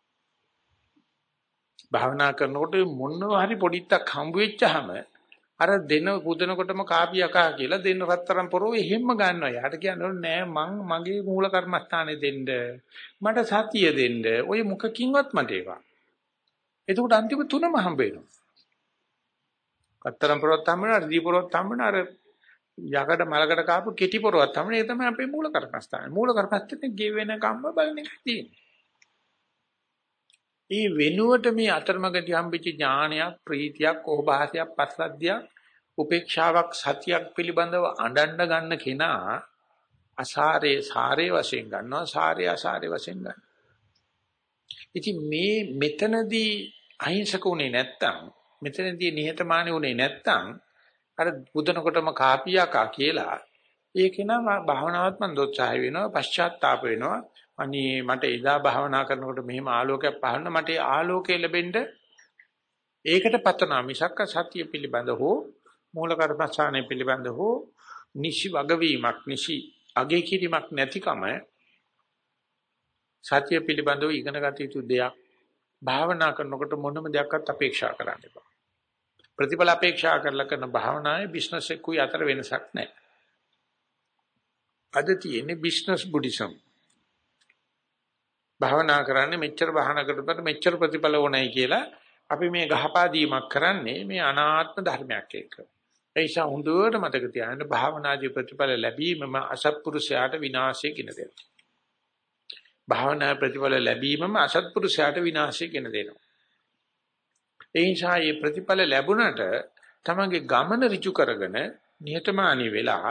භාවනා කරනකොට මොනවා හරි පොඩිත්තක් හම්බ වෙච්චාම අර දෙන පුදනකොටම කාපියකා කියලා දෙන රත්තරන් පොරෝ එහෙම්ම ගන්නවා. යාට කියන්නේ නෑ මං මගේ මූල කර්මස්ථානේ දෙන්න. මට සතිය දෙන්න. ඔය මොකකින්වත් මට ඒවා. එතකොට අන්තිම තුනම හම්බ වෙනවා. රත්තරන් පොරවත් හම්බ වෙනවා, දී පොරවත් හම්බ වෙනවා, අර යකඩ මලකට කාපු කෙටි පොරවත් හම්බ වෙනවා. ඒ තමයි අපේ මූල කර්මස්ථානේ. මූල කර්මස්ථානේ ගෙවෙන කම්ම බලන එකයි තියෙන්නේ. ඒ වෙනුවට මේ අතරමඟදී හම්බෙච්ච ඥානයක්, ප්‍රීතියක්, ඕභාසයක්, පස්සද්ධියක්, උපේක්ෂාවක්, සතියක් පිළිබඳව අඬන්න ගන්න කෙනා අසාරේ සාරේ වශයෙන් ගන්නවා, සාරේ අසාරේ වශයෙන් ගන්නවා. ඉතින් මේ මෙතනදී අහිංසක උනේ නැත්තම්, මෙතනදී නිහතමානී උනේ නැත්තම් අර බුදනකොටම කාපියකා කියලා ඒක නම භාවනාවත් මන් දොස්සහය වෙනවා, පශ්චාත්තාප වෙනවා. අනේ මට එදා භාවනා කරනකොට මෙහෙම ආලෝකයක් පහළන මට ඒ ආලෝකය ලැබෙන්න ඒකට පතනවා මිසක් සතිය පිළිබඳ හෝ මූල කර්මස්ථානයේ පිළිබඳ හෝ නිසි වගවීමක් නිසි අගේ කිරීමක් නැතිකම සතිය පිළිබඳව ඉගෙන ගත යුතු දෙයක්. භාවනා කරනකොට මොනම දෙයක්වත් අපේක්ෂා කරන්න එපා. ප්‍රතිඵල අපේක්ෂා කරලා කරන භාවනාවේ බිස්නස් එකකුයි අතර වෙනසක් නැහැ. අද තියෙන්නේ බිස්නස් බුද්දිසම්. භාවනා කරන්නේ මෙච්චර භාවනා කරද්දී මෙච්චර ප්‍රතිඵල ඕනයි කියලා අපි මේ ගහපා දීමක් කරන්නේ මේ අනාත්ම ධර්මයක් එක්ක. ඒ නිසා හොඳට මතක තියාගන්න භාවනාදී ප්‍රතිඵල ලැබීමම අසත්පුරුෂයාට විනාශය කියන දෙයක්. භාවනා ප්‍රතිඵල ලැබීමම අසත්පුරුෂයාට විනාශය කියන දෙනවා. ඒ නිසා මේ ප්‍රතිඵල ලැබුණට තමගේ ගමන ඍජු කරගෙන නිහතමානී වෙලා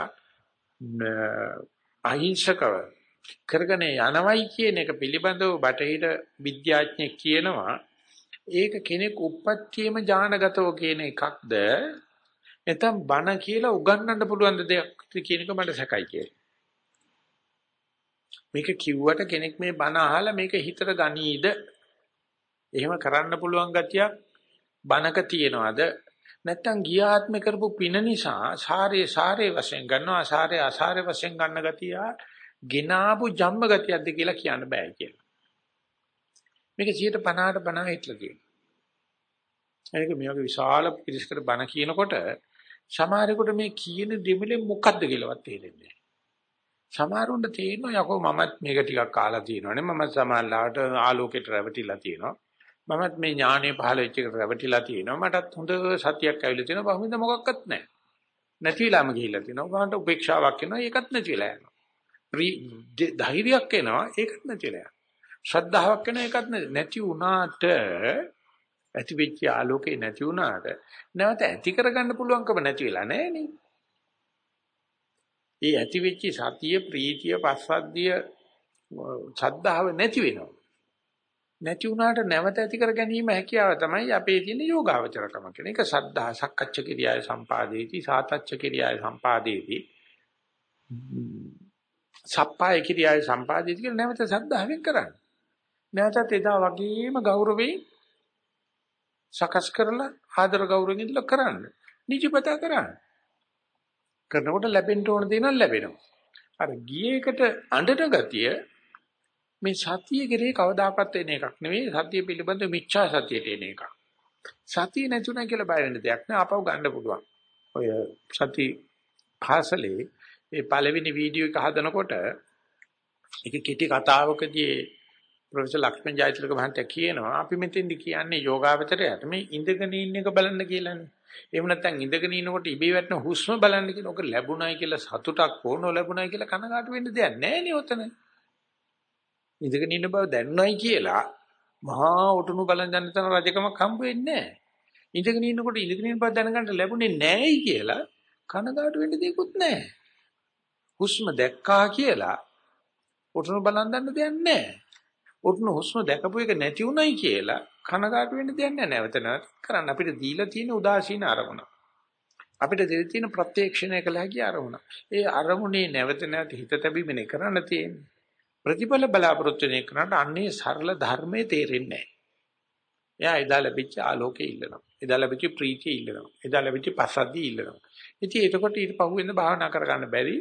අහිංසකව කරගෙන යනවයි කියන එක පිළිබඳව බටහිර විද්‍යාඥයෙක් කියනවා ඒක කෙනෙක් උප්පත්තියේම ඥානගතව කියන එකක්ද නැත්නම් බණ කියලා උගන්වන්න පුළුවන් දෙයක් කියන එක මට සැකයි කියලා. මේක කිව්වට කෙනෙක් මේ බණ අහලා මේක හිතට ගනීද? එහෙම කරන්න පුළුවන් ගතියක් බණක තියනවාද? නැත්නම් ගියාත්ම කරපු පින නිසා සාරේ සාරේ වශයෙන් ගන්නවා අසාරේ අසාරේ වශයෙන් ගන්න ගතිය ගිනාපු ජම්ම ගතියක්ද කියලා කියන්න බෑ කියලා. මේක සියයට පනහට පනහ හිටලා තියෙනවා. ඒක මේ වගේ විශාල පිරිසකට බණ කියනකොට සමහරෙකුට මේ කියන දෙමිලෙන් මොකද්ද කියලාවත් තේරෙන්නේ නැහැ. සමහරුන්ට තේරෙනවා යකෝ මමත් මේක ටිකක් කාලා තියෙනවානේ මම සමාල්ලාට ආලෝකයට රැවටිලා තියෙනවා. මමත් මේ ඥානෙ පහළ වෙච්ච එකට රැවටිලා තියෙනවා. මටත් හොඳ සතියක් ඇවිල්ලා තියෙනවා. බහුවින්ද මොකක්වත් නැහැ. නැතිලාම ගිහිල්ලා තියෙනවා. උගහන්ට උපේක්ෂාවක් එනවා. ඒකත් නැතිලා යනවා. ධෛර්යයක් එනවා. ඒකත් නැතිලා යනවා. ශ්‍රද්ධාවක් එනවා. ඒකත් නැති වුණාට ඇති වෙච්ච ආලෝකේ නැති වුණාට නැවත ඇති කරගන්න පුළුවන්කම නැති වෙලා නැහැ නේ. ඒ ඇති වෙච්ච සතිය, ප්‍රීතිය, පස්සද්ධිය, ශ්‍රද්ධාව නැති වෙනවා. නැති වුණාට නැවත ඇති කර ගැනීම හැකියාව තමයි අපේ තියෙන යෝගාවචරකම කියන එක. සද්ධා සක්කච්ඡ කිරියාය සම්පාදේති, සාතච්ඡ කිරියාය සම්පාදේති, සප්පාය කිරියාය සම්පාදේති කියලා නැවත සද්ධාවෙන් කරන්නේ. නැවතත් එදා වගේම ගෞරවයෙන් සකස් කරලා ආදර ගෞරවයෙන් ඉඳලා කරන්න. නිජපතා කරන්න. කරනකොට ලැබෙන්න ඕන දේ නම් ලැබෙනවා. අර ගියේකට අඬන ගතිය මේ සතිය කෙරේ කවදාකවත් එන එකක් නෙවෙයි. සතිය පිළිබඳ මිච්ඡා සතියට එන එකක්. සතිය නැතුණා කියලා බය වෙන්න දෙයක් නෑ. ආපහු ගන්න පුළුවන්. ඔය සති පාසලේ ඒ පළවෙනි වීඩියෝ එක හදනකොට ඒක කෙටි කතාවකදී ප්‍රොෆෙසර් ලක්ෂ්මන් ජයතිලක මහත්තයා කියනවා අපි මෙතෙන්දි කියන්නේ යෝගාවචරයට මේ ඉඳගෙන ඉන්න එක බලන්න කියලානේ. එහෙම නැත්නම් ඉඳගෙන ඉනකොට ඉබේ වැටෙන හුස්ම බලන්න කියන එක ලැබුණයි කියලා සතුටක් ඕනෝ ලැබුණයි කියලා කනගාටු වෙන්න දෙයක් නැහැ නේ ඔතන. ඉඳගෙන ඉන්න බව දැනුණයි කියලා මහා උටුණු බලන් යන තන රජකමක් හම්බ වෙන්නේ නැහැ. ඉඳගෙන ඉන්නකොට ඉඳගෙන ඉන්න බව දැනගන්න ලැබුණේ නැහැයි කියලා කනගාටු වෙන්න දෙයක්වත් නැහැ. හුස්ම දැක්කා කියලා උටුණු බලන් යන්න දෙයක් නැහැ. උටුණු හුස්ම දැකපු එක නැති උනායි කියලා කනගාටු වෙන්න දෙයක් නැහැ. නැවත නැවත කරන්න අපිට දීලා තියෙන උදාසීන අරමුණ. අපිට දෙවි තියෙන ප්‍රත්‍යක්ෂණය කළ හැකි අරමුණ. ඒ අරමුණේ නැවත නැවත හිත තැබීමනේ කරන්න තියෙන්නේ. ප්‍රතිඵල බලාපොරොත්තු වෙන එකට අන්නේ සරල ධර්මයේ තේරෙන්නේ නැහැ. එයා එදා ලැබිච්ච ආලෝකේ ඉල්ලනවා. එදා ලැබිච්ච ප්‍රීතිය ඉල්ලනවා. එදා ලැබිච්ච පසද්දී ඉල්ලනවා. ඉතින් එතකොට ඊට පහුවෙන්ද භාවනා කරගන්න බැරි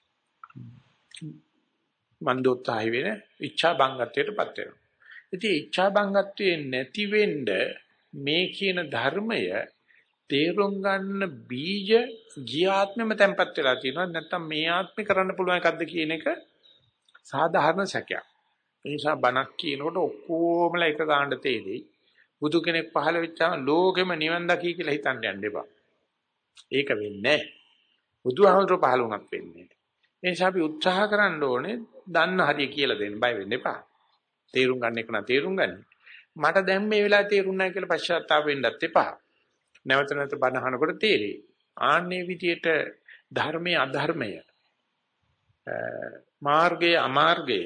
මන්දෝත්සාහය වෙන ඉච්ඡා බංගත්වයටපත් වෙනවා. ඉතින් ඉච්ඡා බංගත්වයේ නැති වෙන්න මේ කියන ධර්මය තේරුම් ගන්න බීජ ගියාත්මෙම තැම්පත් වෙලා තියෙනවා. නැත්තම් මේ ආත්මේ කරන්න පුළුවන් එකක්ද කියන එක සාධාරණ සැකයක්. ඒ නිසා බණක් කියනකොට ඔක්කොමලා එක ගානට තේරෙයි. බුදු කෙනෙක් පහළ වෙච්චාම ලෝකෙම නිවන් දකි කියලා හිතන්න යන්න එපා. ඒක වෙන්නේ නැහැ. බුදුහාමුදුරුවෝ පහළ වුණත් වෙන්නේ නැහැ. ඒ නිසා අපි උත්සාහ කරන්න ඕනේ දන්න හරිය කියලා දෙන්න බය වෙන්න එපා. තේරුම් ගන්න එක නම් තේරුම් ගන්න. මට දැන් මේ වෙලාවේ තේරුම් නැහැ කියලා පශ්චාත්තාප වෙන්නත් එපා. නැවත නැවත බණ අහනකොට තේරෙයි. ආන්නේ විදියට ධර්මයේ අධර්මය මාර්ගයේ අමාර්ගය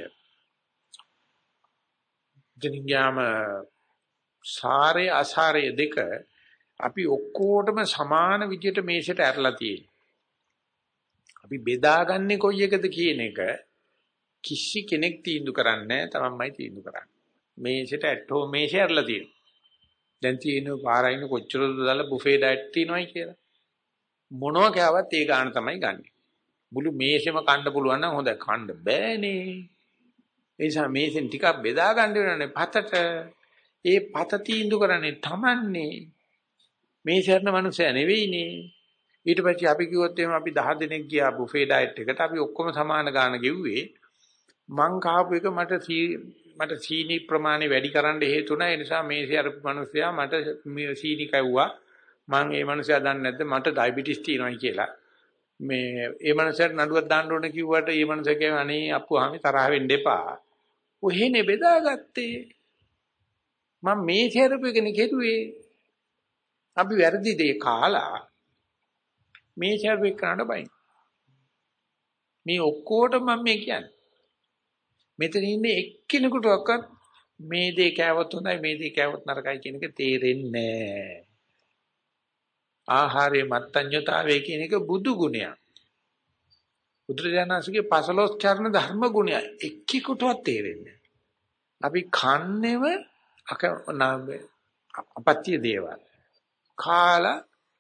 ජනිඥාම සාරේ අසාරේ දෙක අපි ඔක්කොටම සමාන විදියට මේසෙට ඇරලා තියෙනවා. අපි බෙදාගන්නේ කොයි එකද කියන එක කිසි කෙනෙක් තීන්දුව කරන්නේ නැහැ. තමන්මයි තීන්දුව කරන්නේ. මේසෙට ඇටෝ මේසෙ ඇරලා තියෙනවා. දැන් තියෙන පාරයින කොච්චරද දාලා බුෆේ ඩයට් තියනවායි කියලා. මොනවා කෑවත් ඒ ගාන තමයි ගන්නෙ. මුළු මේසෙම කන්න පුළුවන් නම් හොඳයි. කන්න බෑනේ. ඒ නිසා මේසෙන් ටිකක් බෙදා ගන්න වෙනනේ පතට. ඒ පත තීන්දුව කරන්නේ තමන්නේ. මේසෙන්න මනුස්සය නෙවෙයිනේ. ඊට පස්සේ අපි කිව්වොත් එහෙනම් අපි දහ දිනක් ගියා බුෆේ ඩයට් එකට. අපි ඔක්කොම සමාන ගාන ගෙව්වේ. මං කාපු එක මට මට සීනි ප්‍රමාණය වැඩි කරන්න හේතු නැහැ. ඒ නිසා මේසේ අර මනුස්සයා මට සීනි කැව්වා. මං ඒ මනුස්සයා දන්නේ නැද්ද මට ඩයබටිස් තියෙනවා කියලා. මේ ඒ මනුස්සයාට නඩුවක් දාන්න ඕන කිව්වට ඒ මනුස්සයා කියනවා අනේ අප්පුවාමි තරහ වෙන්න එපා. ඔහෙනේ බෙදාගත්තේ. මම මේ තෙරපියකනේ කෙරුවේ. අපි වැරදි දේ කාලා මේ තෙරපිය කරන්න බයි. මේ ඔක්කොටම මම මේ කියන්නේ. මෙතන ඉන්නේ එක්කෙනෙකුටවත් මේ දේ කෑවොත් හොඳයි මේ දේ කෑවොත් නරකයි කියන එක තේරෙන්නේ නැහැ. ආහාරයේ මත්ඤ්‍යතාවය කියන එක බුදු ගුණයක්. බුදුරජාණන්සේගේ පසළොස් චරණ ධර්ම ගුණය එක්කෙකුටවත් තේරෙන්නේ නැහැ. අපි කන්නේම අපත්‍ය දේවල්. කාලා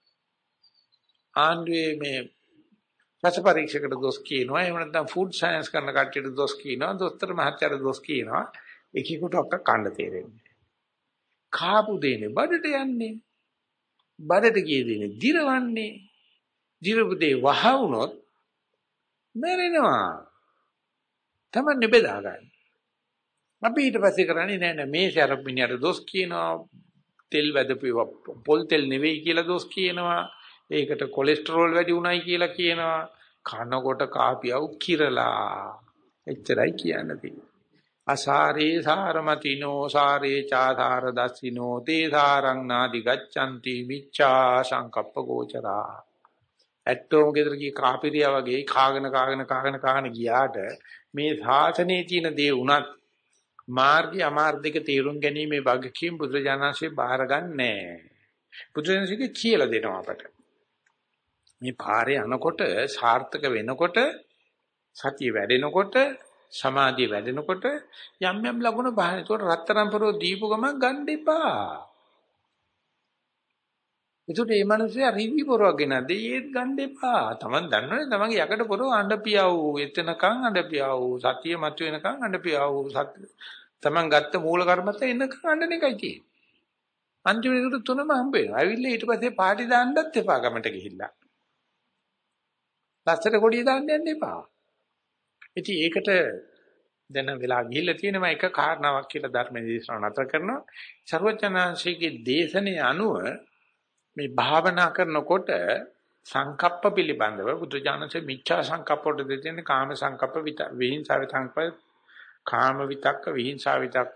ආන්දුවේ මේ රස පරීක්ෂකට දොස් කියනවා. එහෙම නැත්නම් ෆුඩ් සයන්ස් කරන කට්ටියට දොස් කියනවා. දොස්තර මහත්තයාට දොස් කියනවා. එකෙකුට ඔක්ක කන්න තේරෙන්නේ. කාපු දෙන්නේ බඩට යන්නේ. බඩට ගියේ දෙන්නේ දිරවන්නේ. දිරපු දේ වහ වුණොත් මැරෙනවා. තමයි බෙදා ගන්න. අපි ඊට පස්සේ කරන්නේ නෑ නෑ මේ සරප් මිනිහට දොස් කියනවා. තෙල් වැදපුවා පොල් තෙල් නෙවෙයි කියලා දොස් කියනවා. ඒකට කොලෙස්ටරෝල් වැඩි උනායි කියලා කියනවා. කනකොට කාපියව කිරලා. එච්චරයි කියන්න තියෙන්නේ. අසාරේ සාරමතිනෝ සාරේ චාසාර දස්සිනෝ තේ සාරං නාදි ගච්ඡanti මිච්ඡා සංකප්ප ගෝචරා. ඇත්තෝම ගෙදර ගිය කාපිරියා වගේ කාගෙන කාගෙන කාගෙන කාගෙන ගියාට මේ සාසනේ තියෙන දේ උනත් මාර්ගය අමාර්ගික තීරුම් ගැනීමේ භාග්‍යකීම් බුදුරජාණන්සේ බාර ගන්නෑ. බුදුරජාණන්සේ කියලා දෙනවා අපට. මේ පාරේ යනකොට සාර්ථක වෙනකොට සතිය වැඩෙනකොට සමාධිය වැඩෙනකොට යම් යම් ලකුණු බහන. ඒකට රත්තරන් පරෝ දීපු ගමන් ගන්න එපා. ඒකට මේ මිනිස්සයා රිවි පොරවගෙන දෙයේත් ගන්න එපා. Taman දන්නවනේ තමන්ගේ යකඩ පොරව අඬපියව. එතනකන් අඬපියව. සතිය මත වෙනකන් අඬපියව. සත්‍ය තමන් ගත්ත මූල කර්මත එන්නකන් අඬන එකයි තියෙන්නේ. අන්තිමට තුනම හම්බ වෙනවා. ඇවිල්ලා ඊට පස්සේ පාටි දාන්නත් එපා ගමට ගිහිල්ලා. ලස්සට කොඩිය දාන්න යන්න එපා. ඉතින් ඒකට දැන් වෙලා ගිහිල්ලා තියෙනවා එක කාරණාවක් කියලා ධර්මයේ දේශනා නතර කරනවා. සර්වඥාන්සේගේ දේශනේ අනුව මේ භාවනා කරනකොට සංකප්ප පිළිබඳව බුදුජානකසේ මිච්ඡා සංකප්පවලට දෙන්නේ කාම සංකප්ප විහිංසා විතක්ක කාම විතක්ක විහිංසා විතක්ක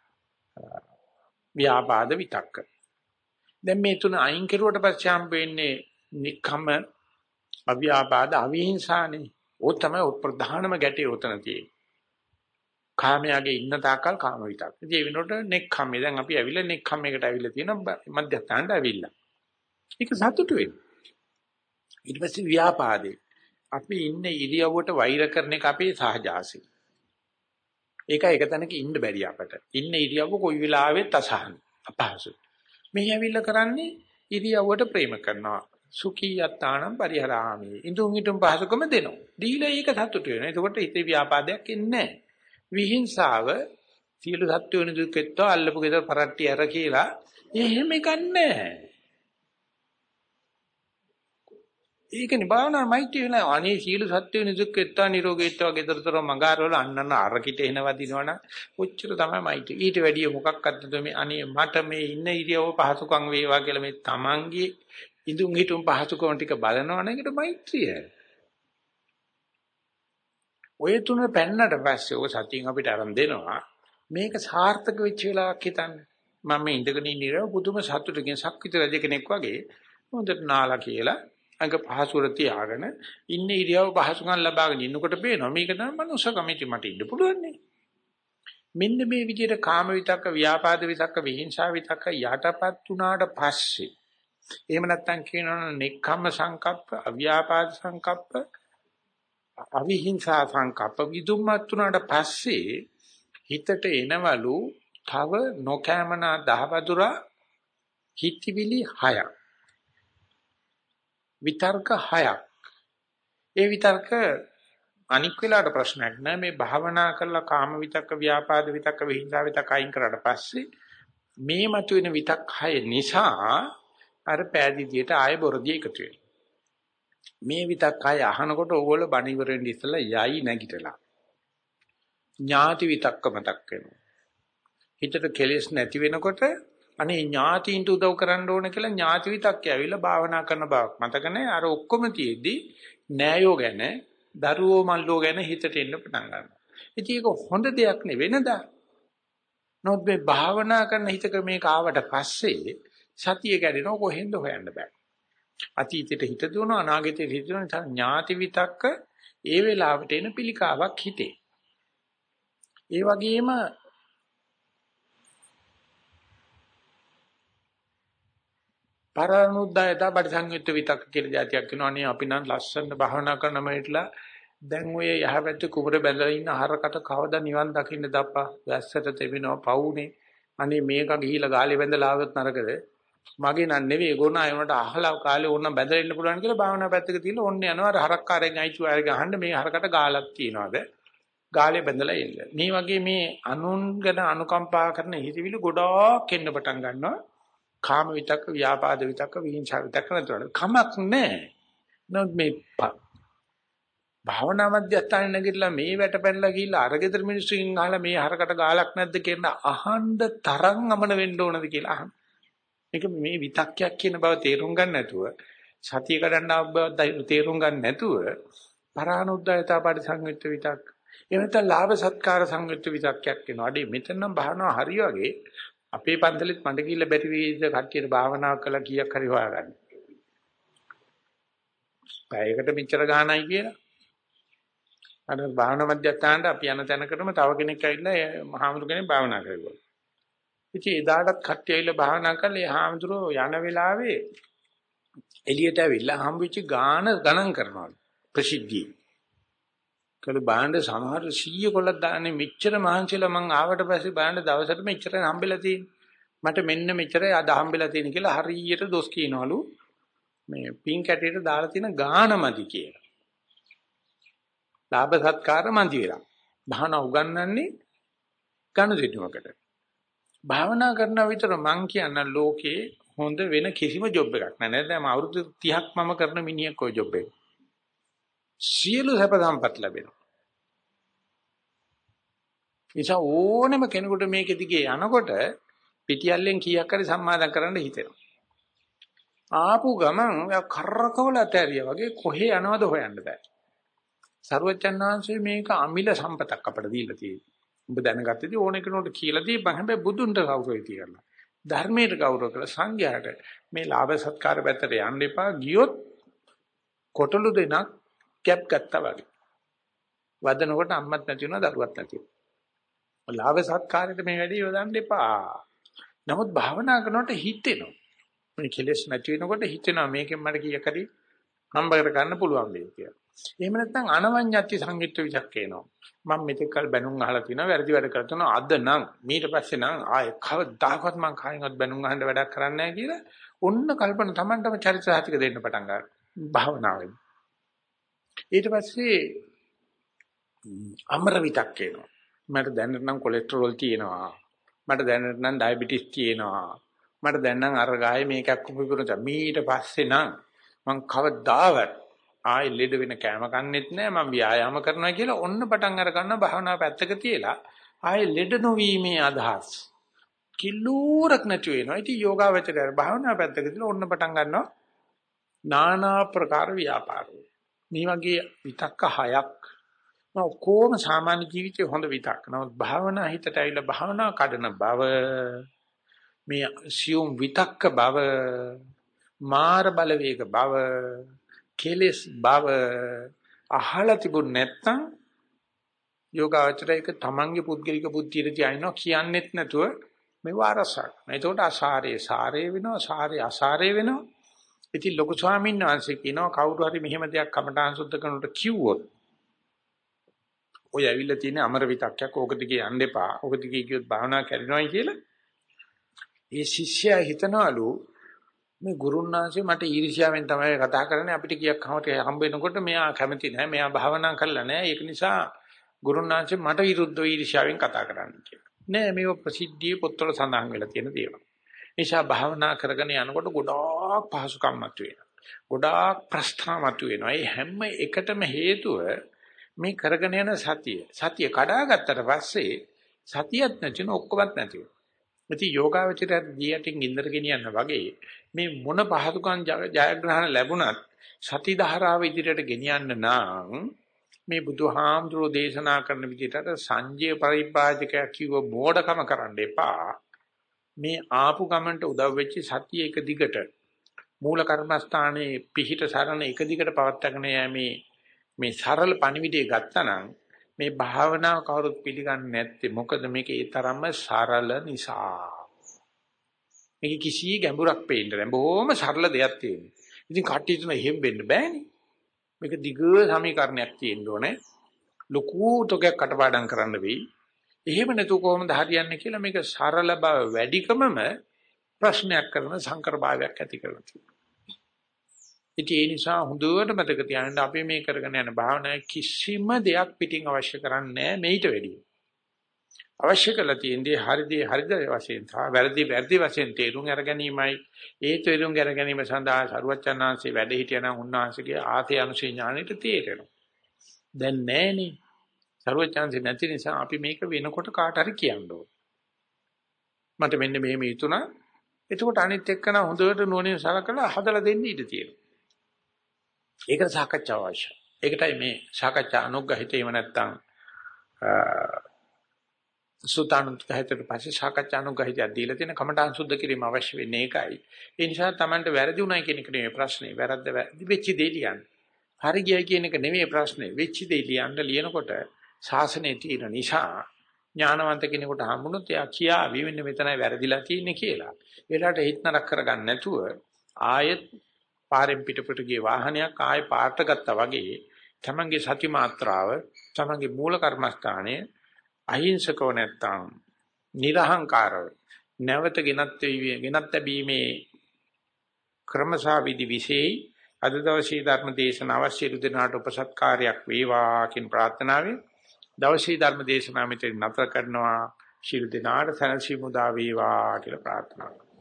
ව්‍යාපාද විතක්ක. දැන් මේ තුන අයින් කරුවට පස්සේ හම්බ වෙන්නේ නික්කම අව්‍යාපාද අවිහිංසානේ. ඕක තමයි ප්‍රධානම ගැටේ උතන තියෙන්නේ. කාමයාගේ ඉන්න තාකල් කාම විතක්ක. ඉතින් ඒ වෙනකොට නෙක්ඛම්මේ දැන් අපි ඇවිල්ලා නෙක්ඛම්මේකට ඇවිල්ලා තියෙනවා මධ්‍යස්ථානට ඇවිල්ලා. ඒක සතුටු වෙන්න. ඊට පස්සේ ව්‍යාපාදේ. අපි ඉන්න ඉරියව්වට වෛර කරන එක අපේ සහජාසි. ඒක එක තැනක ඉන්න බැරි අපට. ඉන්න ඉරියව්ව කොයි වෙලාවෙත් අසහන අපහසු. මේ ඇවිල්ලා කරන්නේ ඉරියව්වට ප්‍රේම කරනවා. සුඛී යත්තානම් පරිහරාමි. ඉදුම් හිටුම් පහසුකම දෙනවා. දීලා ඒක සතුටු වෙනවා. එතකොට හිතේ ව්‍යාපාදයක් එන්නේ නැහැ. විහිංසාව සියලු සත්වයන් දුක්ෙත්ව අල්ලපු ගෙදර පරට්ටි අර කියලා එහෙම ගන්නෑ. ඒකනේ භාවනා මෛත්‍රිය නෑ. අනේ සියලු සත්වයන් දුක්ෙත්ව නිරෝගීත්ව ගෙදරතර මඟහරවල අන්නන අරකිට එනවදිනවනම් ඔච්චර තමයි මෛත්‍රිය. ඊට වැඩිය මොකක්වත් මේ අනේ මට මේ ඉන්න ඉරියව පහසුකම් වේවා කියලා මේ තමන්ගේ ඉදුම් හිටුම් පහසුකම් ටික බලනවනේ ඒකට මෛත්‍රිය. ඔය තුන පෙන්නට පස්සේ ඔය සතියෙන් අපිට අරන් දෙනවා මේක සාර්ථක වෙච්ච වෙලාවක් හිතන්න. මම මේ ඉඳගෙන ඉන්න ඉර පුදුම සතුටකින් සක්විත රජ කෙනෙක් වගේ හොඳට නාලා කියලා අඟ පහසුර තියාගෙන ඉන්න ඉරියව පහසුකම් ලබාගෙන ඉන්නකොට පේනවා මේක තමයි මනුස්සකම. ඉතින් මට ඉන්න පුළුවන් නේ. මෙන්න මේ විදිහට කාම විතක්ක ව්‍යාපාද විතක්ක විහිංසා විතක්ක යටපත් උනාට පස්සේ එහෙම නැත්නම් කියනවනේ නෙක්ඛම්ම සංකප්ප අව්‍යාපාද සංකප්ප අවිහිංසා සංකප්ප විදුම්මත් උනාට පස්සේ හිතට එනවලු තව නොකෑමනා දහවදුරා හිතවිලි හයක් විතර්ක හයක්. ඒ විතර්ක අනික් වෙලාවට ප්‍රශ්නයක් නෑ. මේ භාවනා කරලා කාම විතක්ක ව්‍යාපාද විතක්ක විහිංසා විතක්ක අයින් කරාට පස්සේ මේ මතුවෙන විතක් හය නිසා අර පෑදීදියට ආය බොරදී එකතු වෙනවා. මේ විතක් අය අහනකොට ඕගොල්ලෝ බණ ඉවර වෙන්න ඉස්සෙල්ලා යයි නැගිටලා. ඥාති විතක්ක මතක් වෙනවා. හිතට කෙලෙස් නැති වෙනකොට අනේ ඥාතියින්ට උදව් කරන්න ඕන කියලා ඥාති විතක්ක ඇවිල්ලා භාවනා කරන බවක් මතක නැහැ. අර ඔක්කොම තියෙද්දි නෑයෝ ගැන, දරුවෝ මල්ලෝ ගැන හිතට එන්න පටන් ගන්නවා. ඉතින් ඒක හොඳ දෙයක් නෙවෙනදා. නමුත් මේ භාවනා කරන හිතක මේක ආවට පස්සේ සතිය කැඩෙනව කොහෙන්ද හොයන්න බෑ. අතීතයට හිත දුවනවා අනාගතයට හිත දුවනවා ඥාති විතක්ක ඒ වෙලාවට එන පිළිකාවක් හිතේ. ඒ වගේම පරානුද්යතා පරිසංයුක්ත විතක්ක කියලා જાතියක් වෙනවා. අනේ අපි නම් ලස්සන භාවනා කරන මේట్లా දැන් ඔය යහපැත්තේ කුඹර බැඳලා ඉන්න හරකට කවදා නිවන් දකින්න දප්පා වැස්සට තෙමිනවා පවුනේ. අනේ මේක ගිහිලා ගාලේ බැඳලා ආවොත් නරකද? මගේ නන් නෙවෙයි ගොනා ඒ උනට අහලා කාලේ ඕන බැඳලා ඉන්න පුළුවන් කියලා භාවනා පැත්තක තියලා ඔන්න යනවා අර හරක්කාරයෙන් අයිචු අය ගහන්න මේ හරකට ගාලක් තියනවාද ගාලේ බැඳලා ඉන්න. මේ වගේ මේ අනුන් ගැන අනුකම්පා කරන හිතවිලි ගොඩාක් එන්න පටන් ගන්නවා. කාම විතක්ක ව්‍යාපාද විතක්ක විහිංසා විතක්ක නතර කමක් නැහැ. නමුත් මේ භාවනා මධ්‍යස්ථානේ නැගිටලා මේ වැට පැනලා ගිහිල්ලා අර ගෙදර මිනිස්සුකින් අහලා මේ හරකට ගාලක් නැද්ද කියන අහන්න තරම් අමන වෙන්න ඕනද කියලා අහන්න. මේක මේ විතක්කයක් කියන බව තේරුම් ගන්න නැතුව සතිය කඩන්න බව තේරුම් ගන්න නැතුව පරානුද්යතා පරිසංයුක්ත විතක් එහෙම නැත්නම් ලාභ සත්කාර සංයුක්ත විතක්යක් වෙනවා. අඩේ මෙතන නම් භාවනාව හරි වගේ අපේ පන්සලෙත් මඩ කිල්ල බැරි වේද කට්ටියට භාවනාවක් කළා කීයක් හරි හොයාගන්න. පැයකට මෙච්චර ගාණයි කියලා. අර භාවනා මධ්‍යස්ථානට අපි යන තැනකටම තව කෙනෙක් ඇවිල්ලා මහාමුදුර කෙනෙක් භාවනා කරගන්නවා. ඉතින් එදාටත් කට්ටිය ඇවිල්ලා භාවනා කරලා ඒ හාමුදුරෝ යන වෙලාවේ එළියට ඇවිල්ලා හම්බෙච්ච ගාන ගණන් කරනවා ප්‍රසිද්ධිය. කළු බාණ්ඩ සමහර සීය කොල්ලක් දාන්නේ මෙච්චර මහන්සිලා මං ආවට පස්සේ බාණ්ඩ දවසට මෙච්චර හම්බෙලා තියෙන්නේ. මට මෙන්න මෙච්චරයි අද හම්බෙලා තියෙන කියලා හරියට දොස් කියනවලු. මේ පින් කැටේට දාලා තියෙන ගාන මදි කියලා. ලාභ සත්කාර මදි වෙලා. භාවනා උගන්වන්නේ ගනුදෙනුවකට. භාවනා කරන විතර මං කියන ලෝකේ හොඳ වෙන කිසිම ජොබ් එකක් නැහැ. නේද? මම අවුරුදු තිහක් මම කරන මිනිහෙක් ඔය ජොබ් එක. සියලු සැප සම්පත් ලැබෙනවා. ඒසාව ඕනෙම කෙනෙකුට මේක දිගේ යනකොට පිටියල්ලෙන් කීයක් හරි සම්මාදම් කරන්න හිතෙනවා. ආපු ගමන් කරකවල ඇතරියා වගේ කොහේ යනවද හොයන්න බෑ. සරුවච්චන් වහන්සේ මේක අමිල සම්පතක් අපට දීලා තියෙනවා. ඔබ දැනගත්තදී ඕන කෙනෙකුට කියලා දීපන්. හැබැයි බුදුන්ට කවුරුයි තියලා. ධර්මයට ගෞරව කළ සංඝයාට මේ ලාභ සත්කාර පැත්තට යන්න එපා. ගියොත් කොටලු දෙනක් කැප් ගත්තා වගේ. වදනකොට අම්මත් නැති වෙනවා දරුවත් නැති වෙනවා. ලාභ සත්කාරයට මේ වැඩි යොදන්න එපා. නමුත් භාවනා කරනකොට හිතෙනවා. මේ කෙලෙස් නැති වෙනකොට හිතෙනවා මේකෙන් මට කීයක් හරි හම්බ කර ගන්න පුළුවන් වෙයි කියලා. එහෙම නැත්නම් අනවඤ්ඤත්ති සංයුක්ත විචක් එනවා. මම මෙතෙක් කල බැනුම් අහලා තිනවා වැරදි වැඩ කරලා තිනවා. අද නම් ඊට පස්සේ නම් ආයෙ කවදාකවත් මම කායින්වත් බැනුම් අහන්න වැඩක් කරන්නේ නැහැ කියලා ඔන්න කල්පන Tamanටම චරිත සාහිතික දෙන්න පටන් ගන්නවා. භාවනාවෙන්. ඊට පස්සේ අමර විතක් එනවා. මට දැනට නම් කොලෙස්ටරෝල් තියෙනවා. මට දැනට නම් ඩයබටිස් තියෙනවා. මට දැන් නම් අර ගායේ මේකක් උපුරුණා. ඊට පස්සේ නම් මං කවදාවත් ආයෙ ලෙඩ වෙන කෑම කන්නෙත් නෑ මම ව්‍යායාම කරනවා කියලා ඔන්න පටන් අර ගන්න භාවනාව පැත්තක තියලා ආයෙ ලෙඩ නොවීමේ අදහස් කිලෝරක් නැති වෙනවා. ඉතින් යෝගාවචරය භාවනාව පැත්තක තියලා ඔන්න පටන් ගන්නවා নানা ප්‍රකාර ව්‍යාපාර. මේ වගේ විතක්ක හයක් නෝ කොහොම සාමාන්‍ය ජීවිතේ හොඳ විතක්ක. නමුත් භාවනා හිතට ඇවිල්ලා භාවනා කඩන බව මේ සියුම් විතක්ක බව මාර බලවේග බව කෙලස් බව අහලා තිබුණ නැත්නම් යෝගාචරයක තමන්ගේ පුද්ගලික බුද්ධියට තියනවා කියන්නෙත් නැතුව මේ වාරසක්. එතකොට අසාරේ සාරේ වෙනවා සාරේ අසාරේ වෙනවා. ඉතින් ලොකු ස්වාමීන් වහන්සේ කියනවා කවුරු හරි මෙහෙම දෙයක් කමඨාන් සුද්ධ කරනකොට කිව්වොත් ඔය ඇවිල්ලා තියෙන අමර විතක්යක් ඕක දිගේ යන්න එපා. ඕක දිගේ ගියොත් භාවනා කරනවායි කියලා. ඒ ශිෂ්‍යයා හිතනවලු මේ ගුරුන්නාංශේ මට ඊර්ෂ්‍යාවෙන් තමයි කතා කරන්නේ අපිට කීයක් හම්බ වෙනකොට මෙයා කැමති නැහැ මෙයා භාවනා කරලා නැහැ ඒක නිසා ගුරුන්නාංශේ මට විරුද්ධව ඊර්ෂ්‍යාවෙන් කතා කරන්න කියලා. නෑ මේව ප්‍රසිද්ධියේ පොත්වල සඳහන් වෙලා තියෙන දේවල්. නිසා භාවනා කරගෙන යනකොට ගොඩාක් පහසුකම් මතුවෙනවා. ගොඩාක් ප්‍රශ්න මතුවෙනවා. ඒ හැම එකටම හේතුව මේ කරගෙන යන සතිය. සතිය කඩාගත්තට පස්සේ සතියක් නැතින ඔක්කොමත් නැති වෙනවා. ඉතින් යෝගාවචරය දියටින් ඉන්දර ගෙනියන්න වගේ මේ මොන පහසුකම් ජයග්‍රහණ ලැබුණත් සති ධාරාව ඉදිරියට ගෙනියන්න නම් මේ බුදුහාමුදුරෝ දේශනා කරන විදිහට සංජය පරිපාජකයා කිව්ව මෝඩකම කරන්න එපා. මේ ආපු ගමන්ට උදව් වෙච්ච සතිය එක දිගට මූල කර්මස්ථානයේ පිහිට සරණ එක දිගට පවත්වාගෙන යෑමේ මේ සරල පණිවිඩය ගත්තනම් මේ භාවනාව කවුරුත් පිළිගන්නේ නැත්තේ මොකද මේක ඒ තරම්ම සරල නිසා. මේක කිසි ගැඹුරක් පේන්නේ නැහැ. බොහොම සරල දෙයක් තියෙනවා. ඉතින් කට්ටිය තුන එහෙම වෙන්න බෑනේ. මේක දිග සමීකරණයක් තියෙන්න ඕනේ. ලොකු තොගයක් කටපාඩම් කරන්න වෙයි. එහෙම නැතු කොහොමද හරියන්නේ කියලා මේක සරල බව වැඩිකමම ප්‍රශ්නයක් කරන සංකර භාවයක් ඇති කරනවා. ඉතින් ඒ නිසා හොඳට මතක තියාගන්න අපි මේ කරගෙන යන භාවනාවේ කිසිම දෙයක් පිටින් අවශ්‍ය කරන්නේ නැහැ මේිට වැඩිය. අවශ්‍ය කරලා තියෙන්නේ හරිදී හරිද වශයෙන් සහ වැරදි වැරදි වශයෙන් තේරුම් අරගැනීමයි. ඒ තේරුම් අරගැනීම සඳහා සරුවචනාංශේ වැඩ හිටියනම් උන්වහන්සේගේ ආතේ අනුශේ ඥානෙට තේරෙනවා. දැන් නැහනේ. සරුවචනාංශේ නැති නිසා අපි මේක වෙනකොට කාට හරි කියන්න ඕන. මට මෙන්න මෙහෙම හිතුණා. එතකොට අනිත් එක්කන හොඳට නෝනින් සලකලා හදලා දෙන්න ඉඩ තියෙනවා. ඒකට සාකච්ඡාව අවශ්‍යයි. ඒකටයි මේ සාකච්ඡා අනුග්‍රහිතේම නැත්තම් සුතානුත් කහිතට පස්සේ සාකච්ඡානුගහිතය දීලා තියෙන කමඨාන් සුද්ධ කිරීම අවශ්‍ය වෙන්නේ ඒකයි. ඒ නිසා Tamanට වැරදි උනායි කියන එක නෙවෙයි ප්‍රශ්නේ. වැරද්ද වැරදි වෙච්ච දේ ලියන්න. හරි ගියයි කියන එක නෙවෙයි ප්‍රශ්නේ. වෙච්ච දේ ලියන්න ලියනකොට ශාසනයේ තියෙන නිසා ඥානවන්ත කෙනෙකුට හම්බුනොත් එයා කියාවි මෙන්න මෙතනයි වැරදිලා තියෙන්නේ කියලා. ඒලාට හිත නරක කරගන්න නැතුව ආයෙත් පාරෙන් පිටපිට ගිය වාහනයක් ආයෙ පාට ගත්තා වගේ තමන්ගේ සති මාත්‍රාව තමන්ගේ මූල කර්මස්ථානයේ අහිංසකව නැත්තම් නිර්හංකාරව නැවත ගෙනත් ගෙනත් ලැබීමේ ක්‍රමසා විදි විශේෂයි අද දවසේ ධර්ම දේශනාව සියලු දෙනාට උපසත්කාරයක් වේවා කියන ප්‍රාර්ථනාවෙන් දවසේ ධර්ම දේශනාව මෙතන නතර කරනවා. සියලු දෙනාට සැනසීම උදා වේවා කියලා ප්‍රාර්ථනා කරනවා.